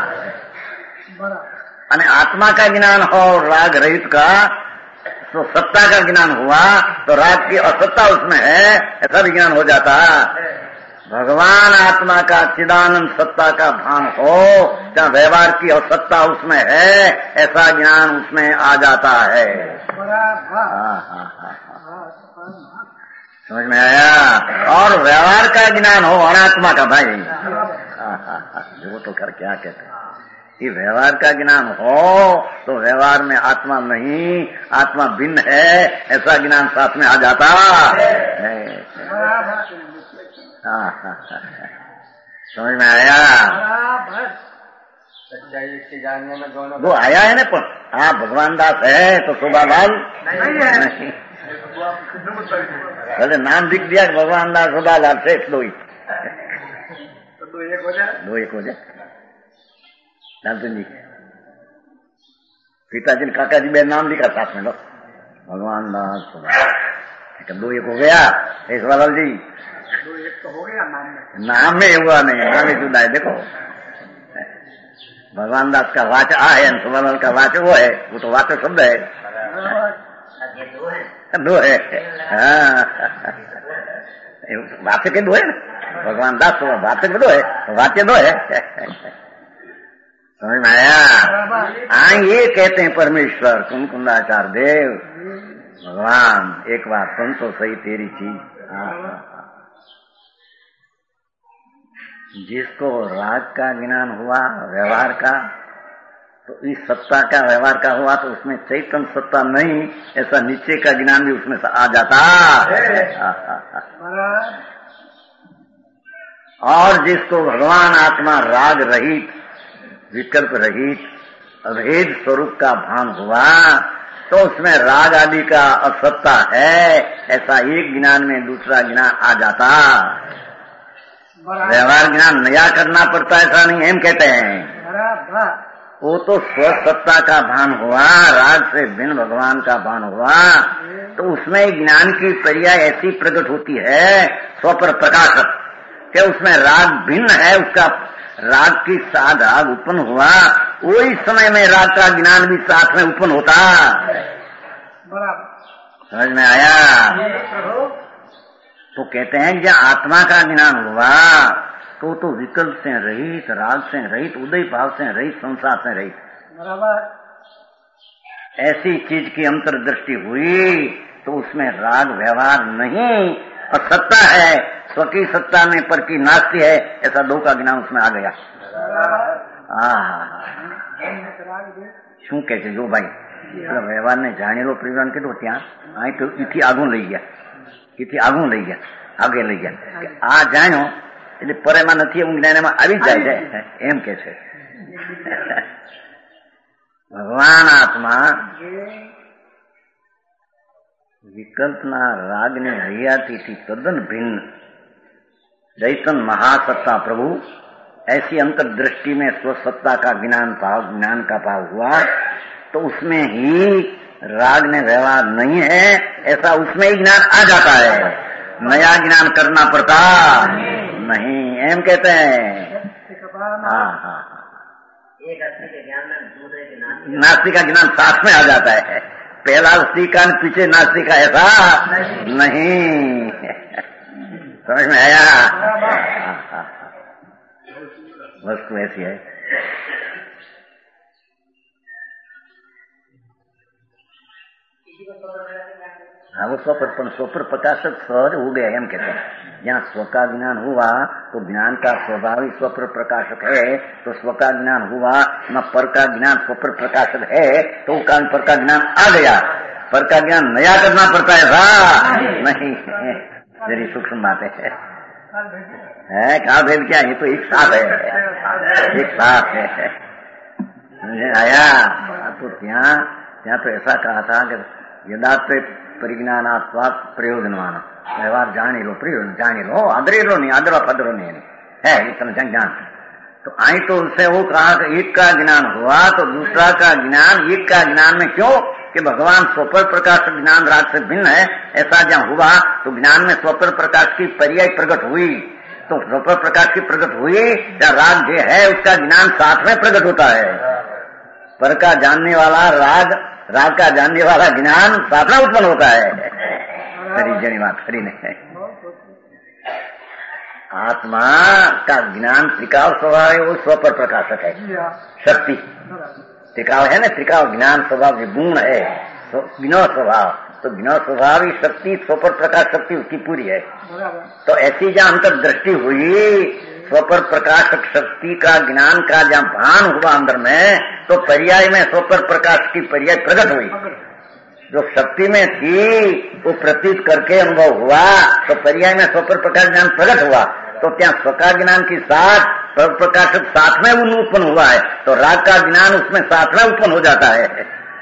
અને आत्मा का ज्ञान हो राग रहित का तो सत्ता का ज्ञान हुआ तो राग की असत्ता उसमें है, ऐसा भी ज्ञान हो जाता। भगवान आत्मा का चिदानंद सत्ता का भान हो, जहाँ व्यवहार की असत्ता उसमें है, ऐसा ज्ञान उसमें आ जाता है। हाँ हाँ हाँ, समझ में आया? और व्यवहार का ज्ञान हो अनात्मा का भाई, हाँ हाँ हाँ, वो तो कर क्या कहते हैं, ये व्यवहार का ज्ञान हो तो व्यवहार में आत्मा नहीं, आत्मा भिन्न है, ऐसा ज्ञान साथ में आ जाता है। हाँ हाँ हाँ, समझ में आया? सच्चाई इसकी जानने में दोनों वो आया है ना, पर हाँ भगवान दास है तो शोभा लाल नहीं, पहले नाम दिख दिया भगवान दास शोभा लाल से दो ही, दो एक हो जाए, दो एक हो जाए। लालचंद जी पिताजी ने काका जी बे नाम लिखा साथ में, लो भगवान दास दो एक हो गया। ईश्वरलाल जी दो एक तो हो गया नाम में, नाम में हुआ नहीं, नाम ही जुदा है। देखो भगवान दास का वाच आ है, सुबह का वाच वो है, वो तो वाच शब्द है, दो है। हाँ वाच्य के दो है ना, भगवान दास वाच्य के दो है, वाच्य दो है। समझ में आया? हाँ ये कहते हैं परमेश्वर कुंकुंदाचार्य देव, भगवान एक बात सुन तो सही तेरी चीज, जिसको राग का ज्ञान हुआ व्यवहार का, तो इस सत्ता का व्यवहार का हुआ तो उसमें चैतन्य सत्ता नहीं, ऐसा नीचे का ज्ञान भी उसमें आ जाता। और जिसको भगवान आत्मा राग रहित, विकल्प रहित, अभेद स्वरूप का भान हुआ, तो उसमें राग आदि का असत्ता है, ऐसा एक ज्ञान में दूसरा ज्ञान आ जाता। व्यवहार ज्ञान नया करना पड़ता, ऐसा नहीं हम कहते हैं। वो तो स्वसत्ता का भान हुआ, राग से भिन्न भगवान का भान हुआ, तो उसमें ज्ञान की पर्याय ऐसी प्रकट होती है स्वपर प्रकाशक, कि उसमें राग भिन्न है, उसका राग की साथ राग उत्पन्न हुआ, वही समय में राग का ज्ञान भी साथ में उत्पन्न होता। समझ में आया? तो कहते हैं जहाँ आत्मा का ज्ञान हुआ तो तो विकल्प से रहित, राग से रहित, उदय भाव से रहित, संसार से रहित, ऐसी चीज की अंतर्दृष्टि हुई तो उसमें राग व्यवहार नहीं, और सत्ता है, स्वकी सत्ता में पर की नास्ती है, ऐसा दो का ज्ञान उसमें आ गया। शू कहे जो भाई व्यवहार ने जाने लो परिवार के तो त्या आई तो इथी आगू लई गया, इथी आगू लई गया, आगे लई गया, आ जानो એટલે પરેમાં નથી એવું જ્ઞાનમાં આવી જાય છે એમ કે છે। ભગવાન આત્મા વિકલ્પના રાગની હૈયાતીથી તદ્દન ભિન્ન चैतन्य महासत्ता प्रभु, ऐसी अंतर्दृष्टि में स्वसत्ता का ज्ञान भाव, ज्ञान का भाव हुआ तो उसमें ही राग ने व्यवहार नहीं है, ऐसा उसमें ही ज्ञान आ जाता है, नया ज्ञान करना पड़ता नहीं, एम कहते हैं। हाँ हाँ एक आस्तिक के ज्ञान में दूसरे के नास्तिक नास्तिक का ज्ञान साथ में आ जाता है, पहला आस्तिक का पीछे नास्तिक का ऐसा नहीं। समझ में आया? वस्तु ऐसी है। हाँ वो स्वपर स्वपर प्रकाशक सहज हो गया हम कहते हैं। जहाँ स्व का ज्ञान हुआ तो ज्ञान का स्वभाव ही स्वपर प्रकाशक है, तो स्व का ज्ञान हुआ न पर का ज्ञान स्वपर प्रकाशक है, तो का पर का ज्ञान आ गया, पर का ज्ञान नया करना पड़ता है था नहीं। मेरी सूक्ष्म बातें है, है कहा भेद क्या, ये तो एक साथ है, एक साथ है। मुझे आया तो ત્યાં ત્યાં तो ऐसा कहा था कि यदार्थ परिज्ञानात्वात् प्रयोजनवान, व्यवहार जानी लो, प्रयोजन जानी लो, आदरे लो नहीं, आदरा फदरो नहीं है, इतना ज्ञान। तो आई तो उससे वो कहा कि एक का ज्ञान हुआ तो दूसरा का ज्ञान एक का ज्ञान में क्यों, कि भगवान स्वपर प्रकाश ज्ञान राग से भिन्न है, ऐसा जहाँ हुआ तो ज्ञान में स्वपर प्रकाश की पर्याय प्रकट हुई, तो स्वपर प्रकाश की प्रकट हुई या राग जो है उसका ज्ञान साथ में प्रकट होता है। पर का जानने वाला राग, राग का जानने वाला ज्ञान साथ में उत्पन्न होता है। खरी जनी बात खरी नहीं। आत्मा का ज्ञान त्रिकाल स्वभाव है, वो स्वपर प्रकाशक है, शक्ति त्रिकाल है ना, त्रिकाल ज्ञान स्वभाव गुण है, तो ज्ञान स्वभाव, तो ज्ञान स्वभाव ही शक्ति स्वपर प्रकाश शक्ति उसकी पूरी है। तो ऐसी जहाँ अंतर्दृष्टि हुई स्वपर प्रकाशक शक्ति का ज्ञान का जहाँ भान हुआ अंदर में, तो पर्याय में स्वपर प्रकाश की पर्याय प्रकट हुई, जो शक्ति में थी वो प्रतीत करके अनुभव हुआ, तो पर्याय में स्वपर प्रकाश ज्ञान प्रकट हुआ, तो क्या स्वका ज्ञान के साथ स्व प्रकाशक साथ में उत्पन्न हुआ है, तो राग का ज्ञान उसमें साथ में उत्पन्न हो जाता है।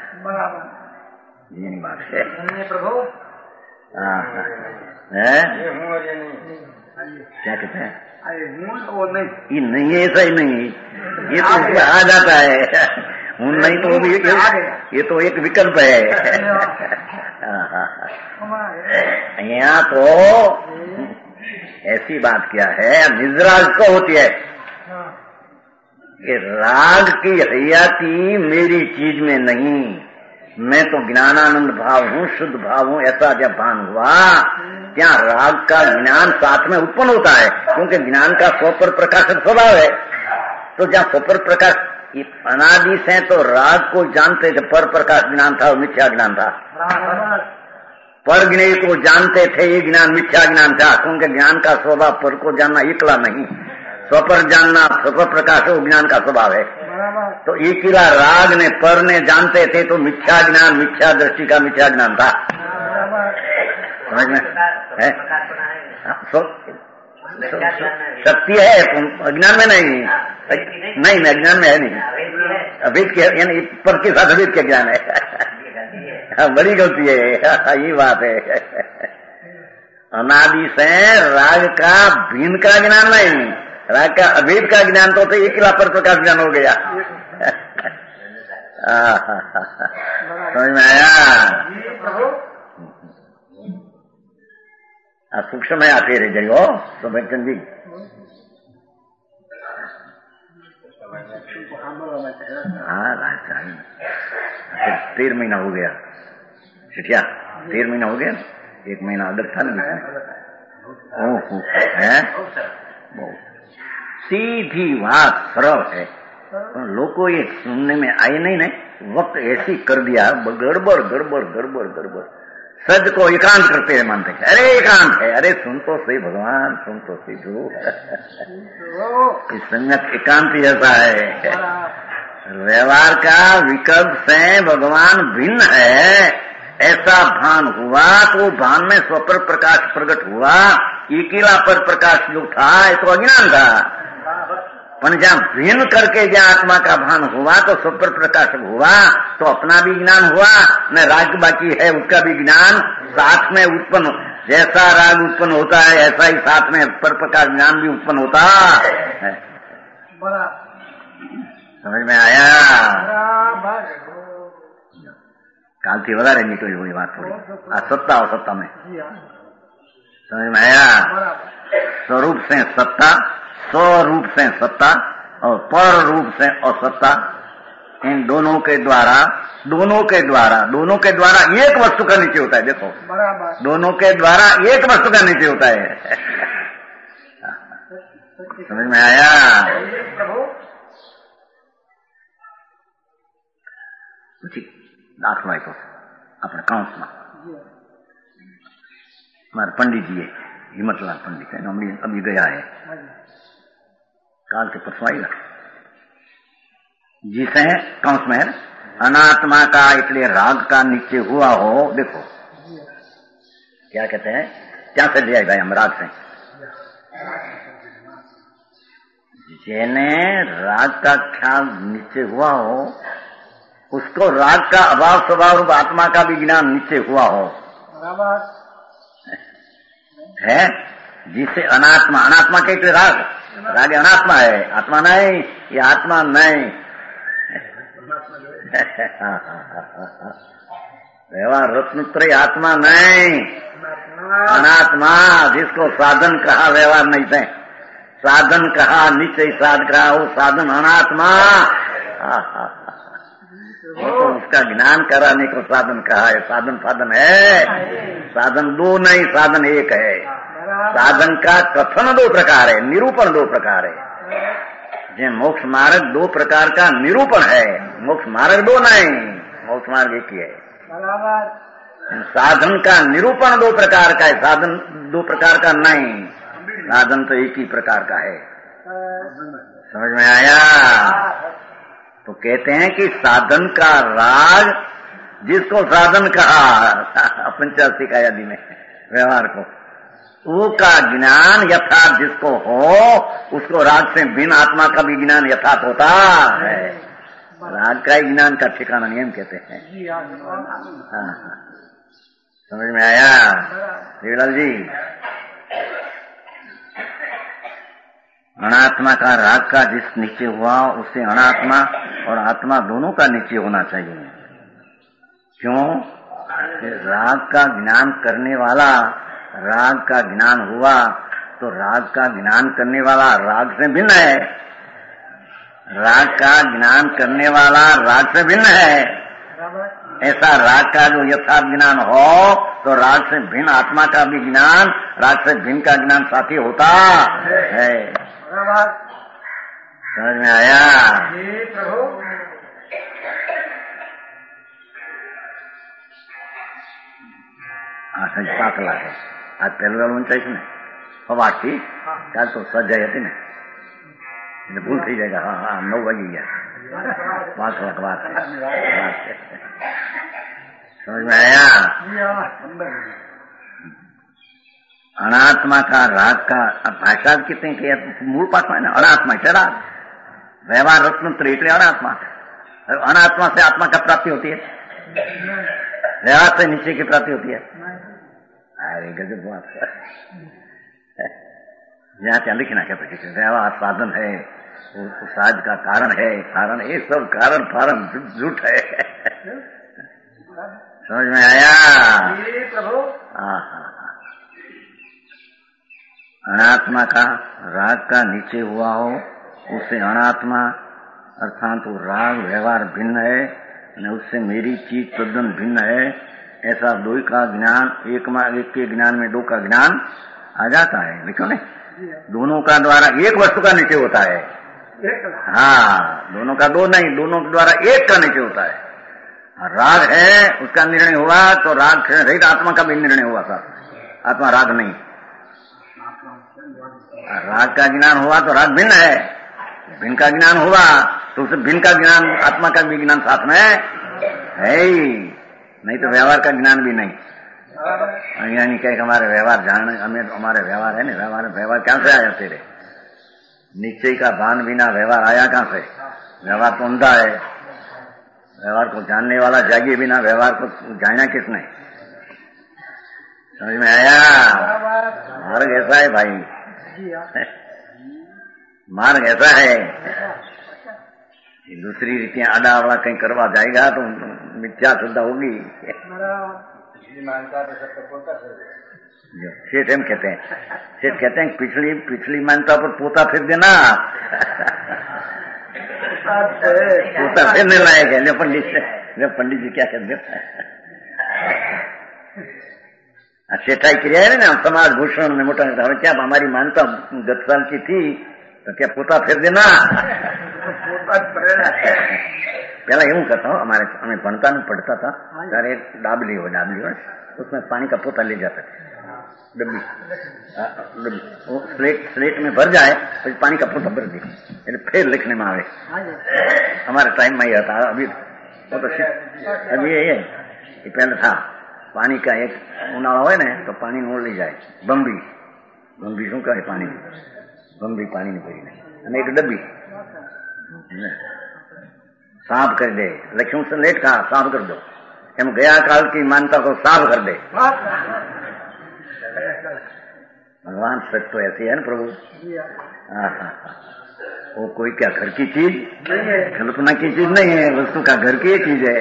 ये बात है प्रभु। हाँ है क्या कहते हैं, हूँ नहीं, ये नहीं है, ऐसा ही नहीं, ये तो आ जाता है, हूँ नहीं तो भी ये तो एक विकल्प है। यहाँ तो ऐसी बात क्या है, निजराग को होती है कि राग की हयाती मेरी चीज में नहीं, मैं तो ज्ञानानंद भाव हूँ, शुद्ध भाव हूँ, ऐसा जब भान हुआ क्या राग का ज्ञान साथ में उत्पन्न होता है, क्योंकि ज्ञान का स्वपर प्रकाशक स्वभाव है। तो जहाँ स्वपर प्रकाश अनादि से तो राग को जानते थे, पर प्रकाश ज्ञान था और मिथ्या ज्ञान था, पर ज्ञेय को जानते थे, ये ज्ञान मिथ्या ज्ञान था, क्योंकि ज्ञान का स्वभाव पर को जानना एकला नहीं, स्वपर जानना स्व प्रकाश वो ज्ञान का स्वभाव है। तो एकिला राग ने पर ने जानते थे तो मिथ्या ज्ञान, मिथ्या दृष्टि का मिथ्या ज्ञान था। समझ में है? शक्ति है, अज्ञान में नहीं, नहीं नहीं अज्ञान में है नहीं, अभेद के यानी पर के साथ अभेद के ज्ञान है। बड़ी गलती है, यही बात है। अनादि से राग का भिन्न का ज्ञान नहीं, राग का अभेद का ज्ञान तो एक पर प्रकाश ज्ञान हो गया। समझ में आया? सूक्ष्म है आते रह जाइए हो तो बच्चन जी। हाँ राजधानी तेरह महीना हो गया चिटिया, तेरह महीना हो गया, एक महीना अलग था ना ओहो है। सीधी बात सरल है, लोग को ये सुनने में आई नहीं नहीं, वक्त ऐसी कर दिया गड़बड़ गड़बड़ गड़बड़ गड़बड़। सज को एकांत करते हैं, मानते हैं अरे एकांत है, अरे सुन तो सही भगवान, सुन तो सही ध्रुव। इस संगत एकांत जैसा है। व्यवहार का विकल्प से भगवान भिन्न है, ऐसा भान हुआ तो भान में स्वपर प्रकाश प्रकट हुआ। एकेला पर प्रकाश जो था ये तो अज्ञान था, पर जहाँ भिन्न करके जहाँ आत्मा का भान हुआ तो स्वपर प्रकाश हुआ, तो अपना भी ज्ञान हुआ, न राग बाकी है उसका भी ज्ञान साथ में उत्पन्न। जैसा राग उत्पन्न होता है ऐसा ही साथ में पर प्रकाश ज्ञान भी उत्पन्न होता है। समझ में आया? काल थी વધારે નીકળી हुई बात थोड़ी आ सत्ता और सत्ता में समझ में आया? स्वरूप से सत्ता, स्वरूप से सत्ता और पर रूप से असत्ता, इन दोनों के द्वारा दोनों के द्वारा दोनों के द्वारा एक वस्तु का नीचे होता है। देखो दोनों के द्वारा एक वस्तु का नीचे होता है। समझ में आया? दाखलो आप्यो अपने काउंसમાં हमारे पंडित जी है, हिम्मतलाल पंडित है, अभी अभी गया है, काल के परसों आएगा। जिसे कंस में अनात्मा का इसलिए राग का नीचे हुआ हो। देखो क्या कहते हैं, क्या से लिया भाई हम राग से, जिन्हें राग का ख्याल नीचे हुआ हो उसको राग का अभाव स्वभाव रूप आत्मा का भी ज्ञान नीचे हुआ हो है। जिसे अनात्मा, अनात्मा के लिए राग, राग अनात्मा है, आत्मा नहीं, ये आत्मा नहीं। व्यवहार रत्नत्रय आत्मा नहीं, अनात्मा जिसको साधन कहा व्यवहार नहीं थे, साधन कहा नीचे साध कहा, वो साधन अनात्मा। वो तो उसका ज्ञान कराने को साधन कहा है। साधन साधन है, साधन दो नहीं, साधन एक है। साधन का कथन दो प्रकार है, निरूपण दो प्रकार है। जे मोक्ष मार्ग दो प्रकार का निरूपण है, मोक्ष मार्ग दो नहीं, मोक्ष मार्ग एक ही है। साधन का निरूपण दो प्रकार का है, साधन दो प्रकार का नहीं, साधन तो एक ही प्रकार का है। समझ में आया? तो कहते हैं कि साधन का राग, जिसको साधन कहा पंचासी का यदि में व्यवहार को, वो का ज्ञान यथार्थ जिसको हो उसको राग से भिन्न आत्मा का भी ज्ञान यथार्थ होता है। राग का ही ज्ञान का ठिकाना नियम कहते हैं। हाँ हाँ समझ में आया देवीलाल जी? अनात्मा का राग का जिस नीचे हुआ उससे अनात्मा और आत्मा दोनों का नीचे होना चाहिए। क्यों? राग का ज्ञान करने वाला, राग का ज्ञान हुआ तो राग का ज्ञान करने वाला राग से भिन्न है, राग का ज्ञान करने वाला राग से भिन्न है। ऐसा राग का जो यथार्थ ज्ञान हो तो राग से भिन्न आत्मा का भी ज्ञान, राग से भिन्न का ज्ञान साथी होता है। समझ में आया? આ સજ પાતળા છે. આ પહેલું વેલું ઊંચાઈ છે ને સવારથી ચાલ તો સજાઈ હતી ને એટલે ભૂલ થઈ જાય. હા હા નવ વાગી ગયા. વાત વાત વાત समझ में आया. अनात्मा का राग का भाषा कितने के मूल पाठ में ना अनात्मा है राग. व्यवहार रत्नत्र એટલે अनात्मा. अनात्मा से आत्मा का प्राप्ति होती है. व्यवहार से नीचे की प्राप्ति होती है. अरे गजब बात. यहाँ क्या लिखना क्या पड़ेगा. व्यवहार साधन है, साज का कारण है. कारण ये सब कारण कारण झूठ है. समझ में आया. हाँ हाँ. अनात्मा का राग का नीचे हुआ हो उससे अनात्मा अर्थात वो राग व्यवहार भिन्न है और उससे मेरी चीज तद्दन भिन्न है. ऐसा दो का ज्ञान एक में एक के ज्ञान में दो का ज्ञान आ जाता है. लिखो नहीं. दोनों का द्वारा एक वस्तु का नीचे होता है. हाँ दोनों का दो नहीं, दोनों के द्वारा एक का नीचे होता है. राग है उसका निर्णय हुआ तो राग रहित आत्मा का भी निर्णय हुआ था. आत्मा राग नहीं. राग का ज्ञान हुआ तो राग भिन्न है. भिन्न का ज्ञान हुआ तो उसे भिन्न का ज्ञान आत्मा का भी ज्ञान साथ में है ही. नहीं तो व्यवहार का ज्ञान भी नहीं. यानी कहे हमारे व्यवहार जान हमें हमारे व्यवहार है ना. व्यवहार व्यवहार क्या से आया तेरे. निश्चय का भान बिना व्यवहार आया कहां से. व्यवहार तो अंधा है. व्यवहार को जानने वाला जागे बिना व्यवहार को जाना किसने. समझ में आया. मार्ग ऐसा है भाई. मार्ग ऐसा है. दूसरी रीतियां आड़ा अवड़ा कहीं करवा जाएगा तो मिथ्या श्रद्धा होगी. सेठ हम कहते हैं सेठ कहते हैं पिछली पिछली मान्यता पर पोता फिर देना. पोता फिरने लायक है. पंडित पंडित जी क्या कहते हैं सेठाई क्रिया है ना समाज भूषण में मोटा क्या हमारी मान्यता दस साल की थी तो क्या पोता फिर देना. पहला यूं कहता हूँ हमारे हमें बनता नहीं पड़ता था. अरे डाबली हो डाबली हो उसमें पानी का पोता ले जाता था. डब्बी वो स्लेट स्लेट में भर जाए तो पानी का पोता भर दे फिर लिखने में आवे. हमारे टाइम में ही था. अभी वो तो अभी ये पहले था पानी का एक उनाળો હોય ને તો પાણી નોળ લઈ જાય. બંબી બંબી શું કહે પાણી બંબી પાણી ની ભરી અને એક ડબ્બી साफ कर दे. लक्ष्मण से लेट कहा साफ कर दो. हम गया काल की मान्यता को साफ कर दे. भगवान सच तो ऐसी है ना प्रभु. वो कोई क्या घर की चीज कल्पना की चीज नहीं है. वस्तु का घर की चीज है.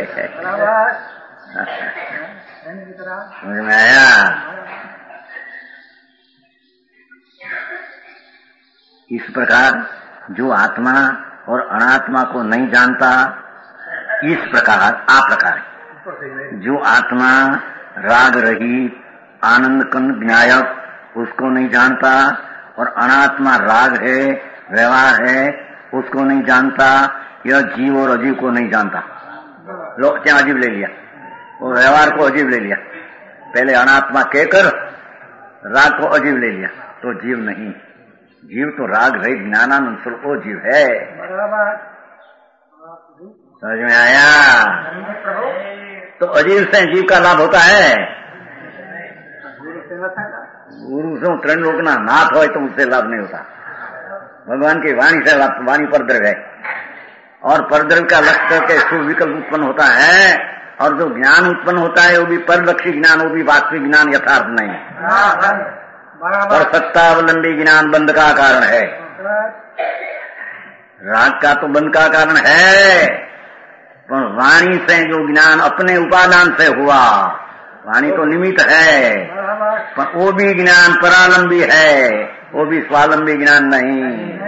समझ में आया. इस प्रकार जो आत्मा और अनात्मा को नहीं जानता इस प्रकार आ प्रकार जो आत्मा राग रहित आनंद कंद ज्ञायक उसको नहीं जानता और अनात्मा राग है व्यवहार है उसको नहीं जानता. यह जीव और अजीव को नहीं जानता. लो क्या अजीब ले लिया. वो व्यवहार को अजीब ले लिया. पहले अनात्मा कहकर राग को अजीब ले लिया तो जीव नहीं. जीव तो राग रहित ज्ञानानंद स्वरूप वो जीव है. समझ में आया. तो अजीव से जीव का लाभ होता है. गुरु से त्रण लोकना नाथ हो तो उससे लाभ नहीं होता. भगवान की वाणी से लाभ. वाणी परद्रव्य है और परद्रव्य का लक्ष्य करके शुभ विकल्प उत्पन्न होता है और जो ज्ञान उत्पन्न होता है वो भी परलक्षी ज्ञान वो भी वास्तविक ज्ञान यथार्थ नहीं. और सत्तावलंबी ज्ञान बंध का कारण है. राग का तो बंध का कारण है पर वाणी से जो ज्ञान अपने उपादान से हुआ वाणी तो निमित्त है पर वो भी ज्ञान परालंबी है. वो भी स्वावलंबी ज्ञान नहीं.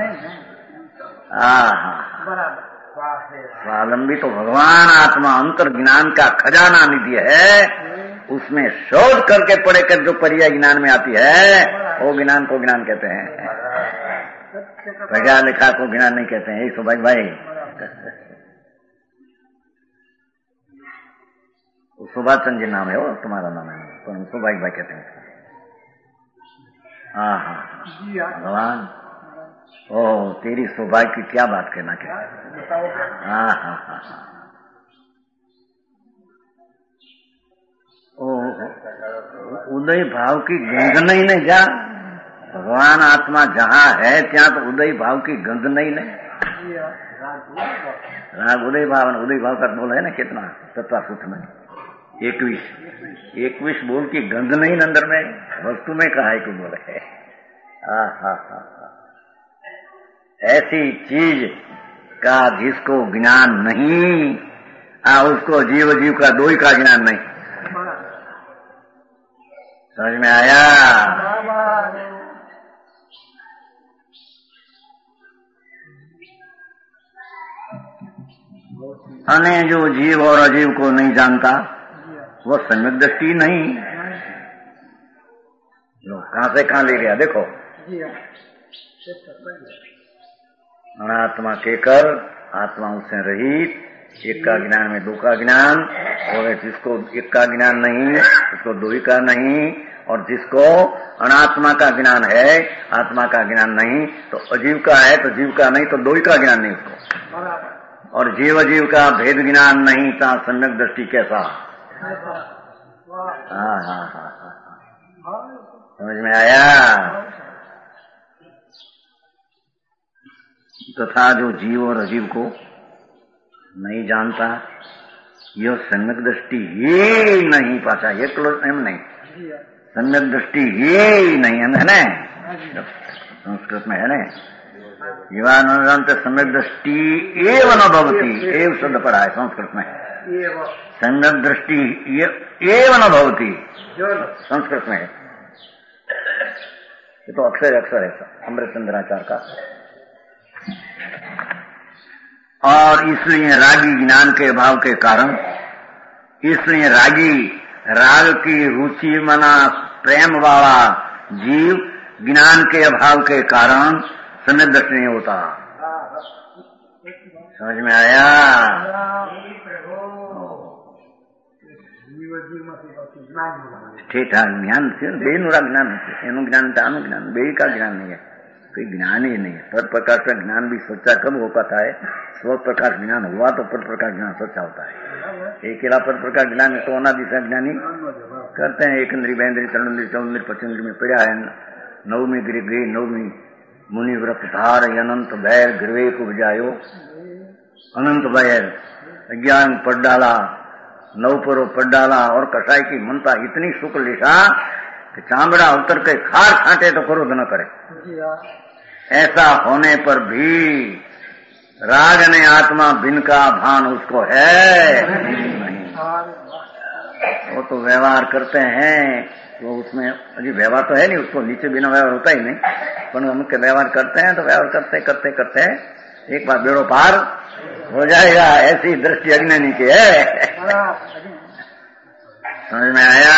स्वावलंबी तो भगवान आत्मा अंतर ज्ञान का खजाना निधि है. उसमें शोध करके पढ़े कर जो पर्याय ज्ञान में आती है वो ज्ञान को ज्ञान कहते हैं. प्रज्ञा लिखा को ज्ञान नहीं कहते हैं. सौभाग्य भाई सुभाष चंद्र जी नाम है वो, तुम्हारा नाम है तो सुभाष भाई कहते हैं। हाँ हाँ भगवान, ओ तेरी सौभाग्य की क्या बात कहना क्या। हाँ हाँ हाँ हाँ ओ उदय भाव की गंध नहीं नहीं जा, भगवान आत्मा जहाँ है ત્યાં तो उदय भाव की गंध नहीं नहीं। राग उदय भाव, उदय भाव का बोल है ना कितना सत्ता सुख में इक्कीस इक्कीस बोल की गंध नहीं अंदर में, वस्तु में कहा है कि बोले। हा हा हा ऐसी चीज का जिसको ज्ञान नहीं, आ उसको जीव जीव का दो ही का ज्ञान नहीं। समझ में आया। अने जो जीव और अजीव को नहीं जानता वो सम्यक दृष्टि नहीं। लो कहां से कहां ले गया देखो। अनात्मा के कर आत्मा उससे रहित, एक का ज्ञान में दो का ज्ञान, और जिसको एक का ज्ञान नहीं उसको दो ही का नहीं, और जिसको अनात्मा का ज्ञान है आत्मा का ज्ञान नहीं, तो अजीव का है तो जीव का नहीं तो दो ही का ज्ञान नहीं उसको, और जीव अजीव का भेद ज्ञान नहीं था सम्यक दृष्टि कैसा। हाँ हाँ हाँ हाँ समझ में आया। तथा जो जीव और अजीव को नहीं जानता यह सम्यक दृष्टि ही नहीं पाता, ये क्लोज एम नहीं, सम्यक दृष्टि ही नहीं है ना, संस्कृत में है ना, युवा न जानते सम्यक दृष्टि एव न भवति, एव शब्द पढ़ा है संस्कृत में, सम्यक दृष्टि एव न भवति संस्कृत में है, ये तो अक्षर अक्षर है अमृतचंद्राचार्य का। और इसलिए रागी ज्ञान के अभाव के कारण, इसलिए रागी राग की रुचि मना प्रेम वाला जीव ज्ञान के अभाव के कारण सम्यक दृष्टि नहीं होता। समझ में आया। ठीक ठाक ज्ञान बेनुरा ज्ञान एनु ज्ञान तानु ज्ञान बे का ज्ञान नहीं है, कोई ज्ञान ही नहीं है। पर प्रकाश का ज्ञान भी सच्चा कब हो पाता है, स्व प्रकाश ज्ञान हुआ तो पर प्रकाश ज्ञान सच्चा होता है। अकेला पर प्रकाश ज्ञान तो अनादि से ज्ञानी करते हैं। एक इंद्री बहन्द्री तरुंद्री चौंद्री पचंद्री में पड़ा है, नवमी गिरी गृह नवमी मुनि व्रत धार अनंत बैर गिरवे को बजायो, अनंत बैर अज्ञान पढ़ डाला, नव परो पढ़ डाला, और कसाई की मनता इतनी शुक्ल लिखा कि चामड़ा उतर के खार खाटे तो क्रोध न करे। ऐसा होने पर भी राग ने आत्मा बिन का भान उसको है नहीं। वो तो व्यवहार करते हैं, वो उसमें अभी व्यवहार तो है नहीं, उसको नीचे बिना व्यवहार होता ही नहीं, पर हम के व्यवहार करते हैं तो व्यवहार करते करते करते एक बार बेड़ो पार हो जाएगा। ऐसी दृष्टि अज्ञानी की है। समझ में आया।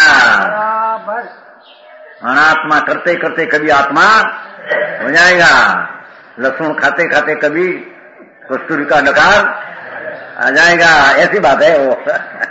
अनात्मा करते करते कभी आत्मा हो जाएगा। लहसुन खाते खाते कभी कस्तूरी का डकार आ जाएगा, ऐसी बात है वो।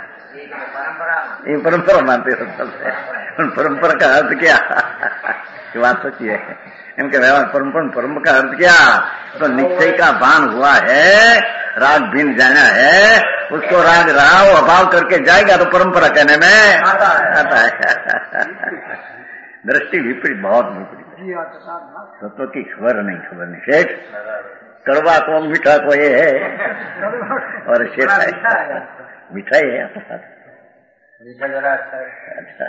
ये परंपरा मानते सब चलते, परंपरा का अर्थ क्या, ये बात सच्ची है। इनके व्यवहार परंपरा परंपरा का अर्थ क्या, तो निश्चय का भान हुआ है, राग भिन्न जाना है, उसको राग राव अभाव करके जाएगा तो परंपरा कहने में आता है। दृष्टि विपरीत, बहुत विपरीत, तत्व की खबर नहीं, खबर नहीं। शेठ कड़वा को मीठा को ये है, और शेठ मिठाई है जरा अच्छा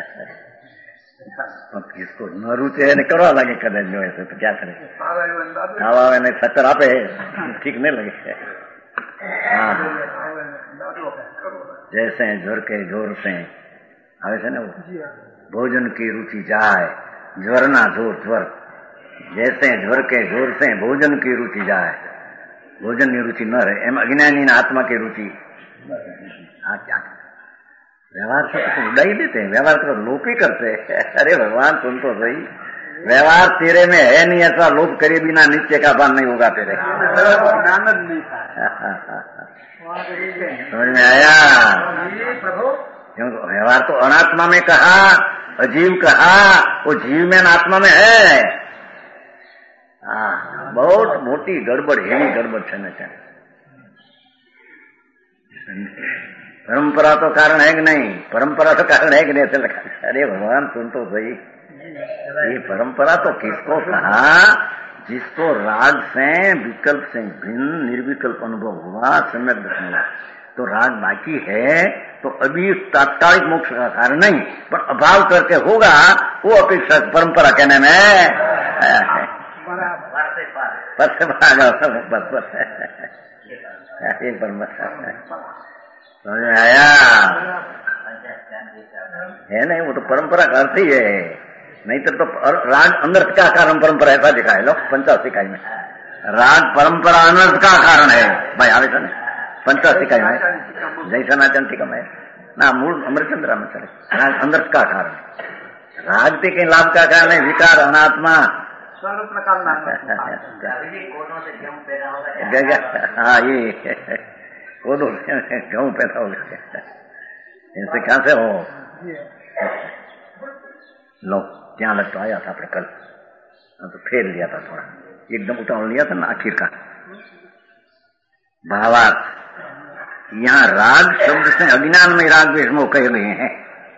किसको न रुचे ने करवा लगे कदे जो ऐसे तो क्या करे, खावा ने शक्कर आपे ठीक नहीं लगे। हाँ जैसे जोर के जोर से आवे से ना वो भोजन की रुचि जाए, ज्वरना जोर ज्वर, जैसे ज्वर के जोर से भोजन की रुचि जाए, भोजन की रुचि न रहे, एम अज्ञानी न आत्मा की रुचि। हाँ क्या व्यवहार से तो उड़ा ही देते हैं, व्यवहार तो लोप ही करते हैं। अरे भगवान सुन तो सही, व्यवहार तेरे में है नहीं, ऐसा लोप करे बिना नित्य का भान नहीं होगा तेरे। समझ में आया। व्यवहार तो अनात्मा में कहा, अजीव कहा, वो जीव में आत्मा में है। हाँ, बहुत मोटी गड़बड़ है, गड़बड़ छे न छे। परंपरा तो कारण है कि नहीं? परंपरा तो कारण है कि नहीं? अरे भगवान सुन तो सही, ये परंपरा तो किसको कहा? जिसको राग से विकल्प से भिन्न निर्विकल्प अनुभव हुआ, सम्यक दर्शन हुआ, तो राग बाकी है तो अभी तात्कालिक मोक्ष का कारण नहीं, पर अभाव करके होगा वो अपेक्षा परंपरा कहने में पर से समझ में आया है? नहीं, वो तो परंपरा का अर्थ ही है। नहीं तो, तो राग अनर्थ का कारण परंपरा ऐसा दिखा है लो पंचासी इकाई में। राग परंपरा अनर्थ का कारण है भाई, आवे था पंचासी इकाई में जैसा नाचन ठीक है ना, मूल अमृतचंद्र में चले। राग अनर्थ का कारण, राग से कहीं लाभ का कारण है, विकार अनात्मा। हाँ, ये कोदो गेहूं पैदा हो गया, ऐसे कहां से हो? लो ત્યાં लगता आया था अपने कल, तो फेर लिया था थोड़ा, एकदम उतार लिया था ना आखिर का भावार्थ। यहाँ राग शब्द से अज्ञान में राग विषमो कहे गए हैं।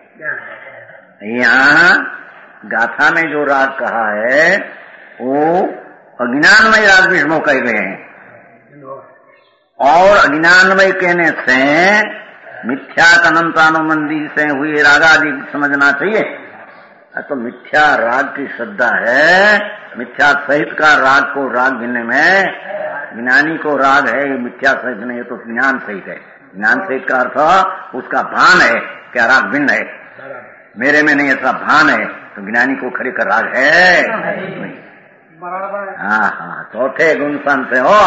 यहाँ गाथा में जो राग कहा है वो अज्ञानमय राग विषमो कहे गए हैं, और अज्ञानमय कहने से मिथ्यात अनंतानुबंधी से हुए रागादि समझना चाहिए। तो मिथ्या राग की श्रद्धा है, मिथ्या सहित का राग को राग गिनने में, ज्ञानी को राग है ये मिथ्या सहित नहीं, तो ज्ञान सहित है। ज्ञान सहित का अर्थ उसका भान है, क्या राग भिन्न है, मेरे में नहीं ऐसा भान है, तो ज्ञानी को खरी कर राग है। हाँ हाँ, चौथे गुण सन से हो।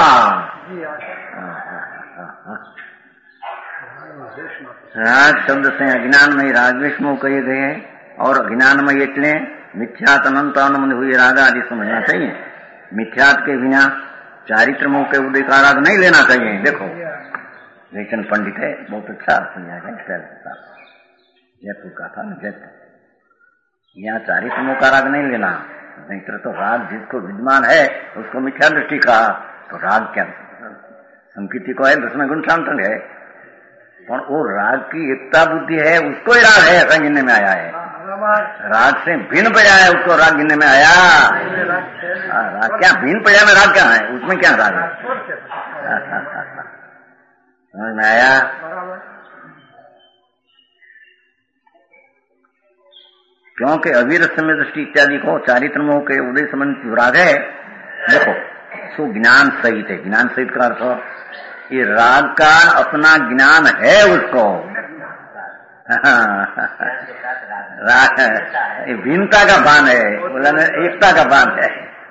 राग शब्द से अज्ञानमय राग विषमो कहे गए, और अज्ञानमय એટલે मिथ्यात अनंत अनुबंध हुई राग आदि समझना चाहिए। मिथ्यात के बिना चारित्र मोह के उदय का राग नहीं लेना चाहिए। देखो जयचंद पंडित है, बहुत अच्छा समझा गया, जयपुर का था ना जयपुर, यहाँ चारित्र मोह का राग नहीं लेना, नहीं तो राग जिसको विद्यमान है उसको मिथ्या दृष्टि का, तो राग क्या संकीर्ति को है, दसवें गुण शांतंग है, पर वो राग की एकता बुद्धि है, उसको ही राग है ऐसा गिनने में आया है। राग से भिन्न पड़ा है उसको राग गिनने में आया। राग क्या भिन्न पड़ा में राग क्या है, उसमें क्या राग है, समझ में आया? क्योंकि अवीर समय दृष्टि इत्यादि को चारित्र मोह के उदय संबंधी राग है। देखो सो ज्ञान सहित है, ज्ञान सहित का अर्थ ये राग का अपना ज्ञान है उसको, राग ये भिन्नता का भान है, एकता का भान है,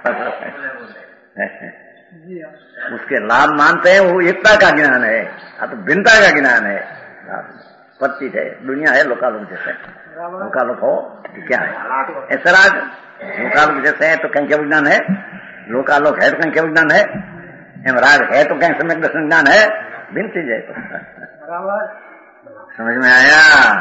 उसके लाभ मानते हैं, वो एकता का ज्ञान है, अब तो भिन्नता का ज्ञान है। पत्ती है, दुनिया है लोकालोक जैसे, लोकालोक हो क्या है ऐसा राग, लोकालोक जैसे है तो कहीं क्या विज्ञान है, लोकालोक है तो कहीं क्या विज्ञान है, एम राग है तो कहीं सम्यक दर्शन ज्ञान है, भिन्न चीज है। समझ में आया?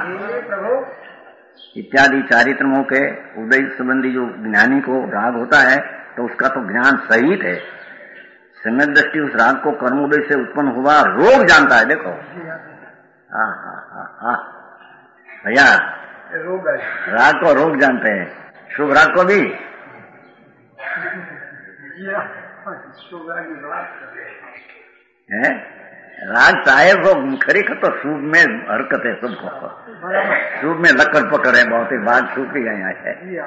इत्यादि चारित्र मोह के उदय संबंधी जो ज्ञानी को राग होता है तो उसका तो ज्ञान सहित है। सम्यक दृष्टि उस राग को कर्मोदय से उत्पन्न हुआ रोग जानता है। देखो हाँ हाँ हाँ हाँ भैया, राग को रोग जानते हैं, शुभ राग को भी है। राग चाहे वो खरीखर तो शुभ में हरकत है, शुभ को शुभ में लकड़ पकड़ है, बहुत ही बात शुभ की गई है।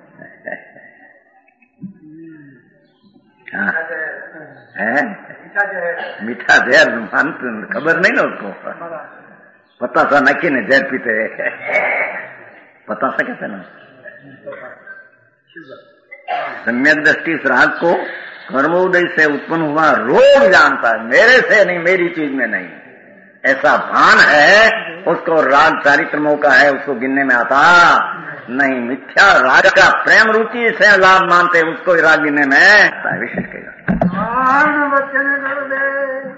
हाँ है मीठा जहर मान खबर नहीं ना उसको, पता सा नक्की ने जहर पीते पता सा कहते ना। सम्यक दृष्टि इस राग को कर्मोदय से उत्पन्न हुआ रोग जानता है, मेरे से नहीं, मेरी चीज में नहीं, ऐसा भान है, उसको राग चारित्र मोह का है, उसको गिनने में आता नहीं। मिथ्या राग का प्रेम रुचि से लाभ मानते, उसको राग गिनने में विशेष कहेगा।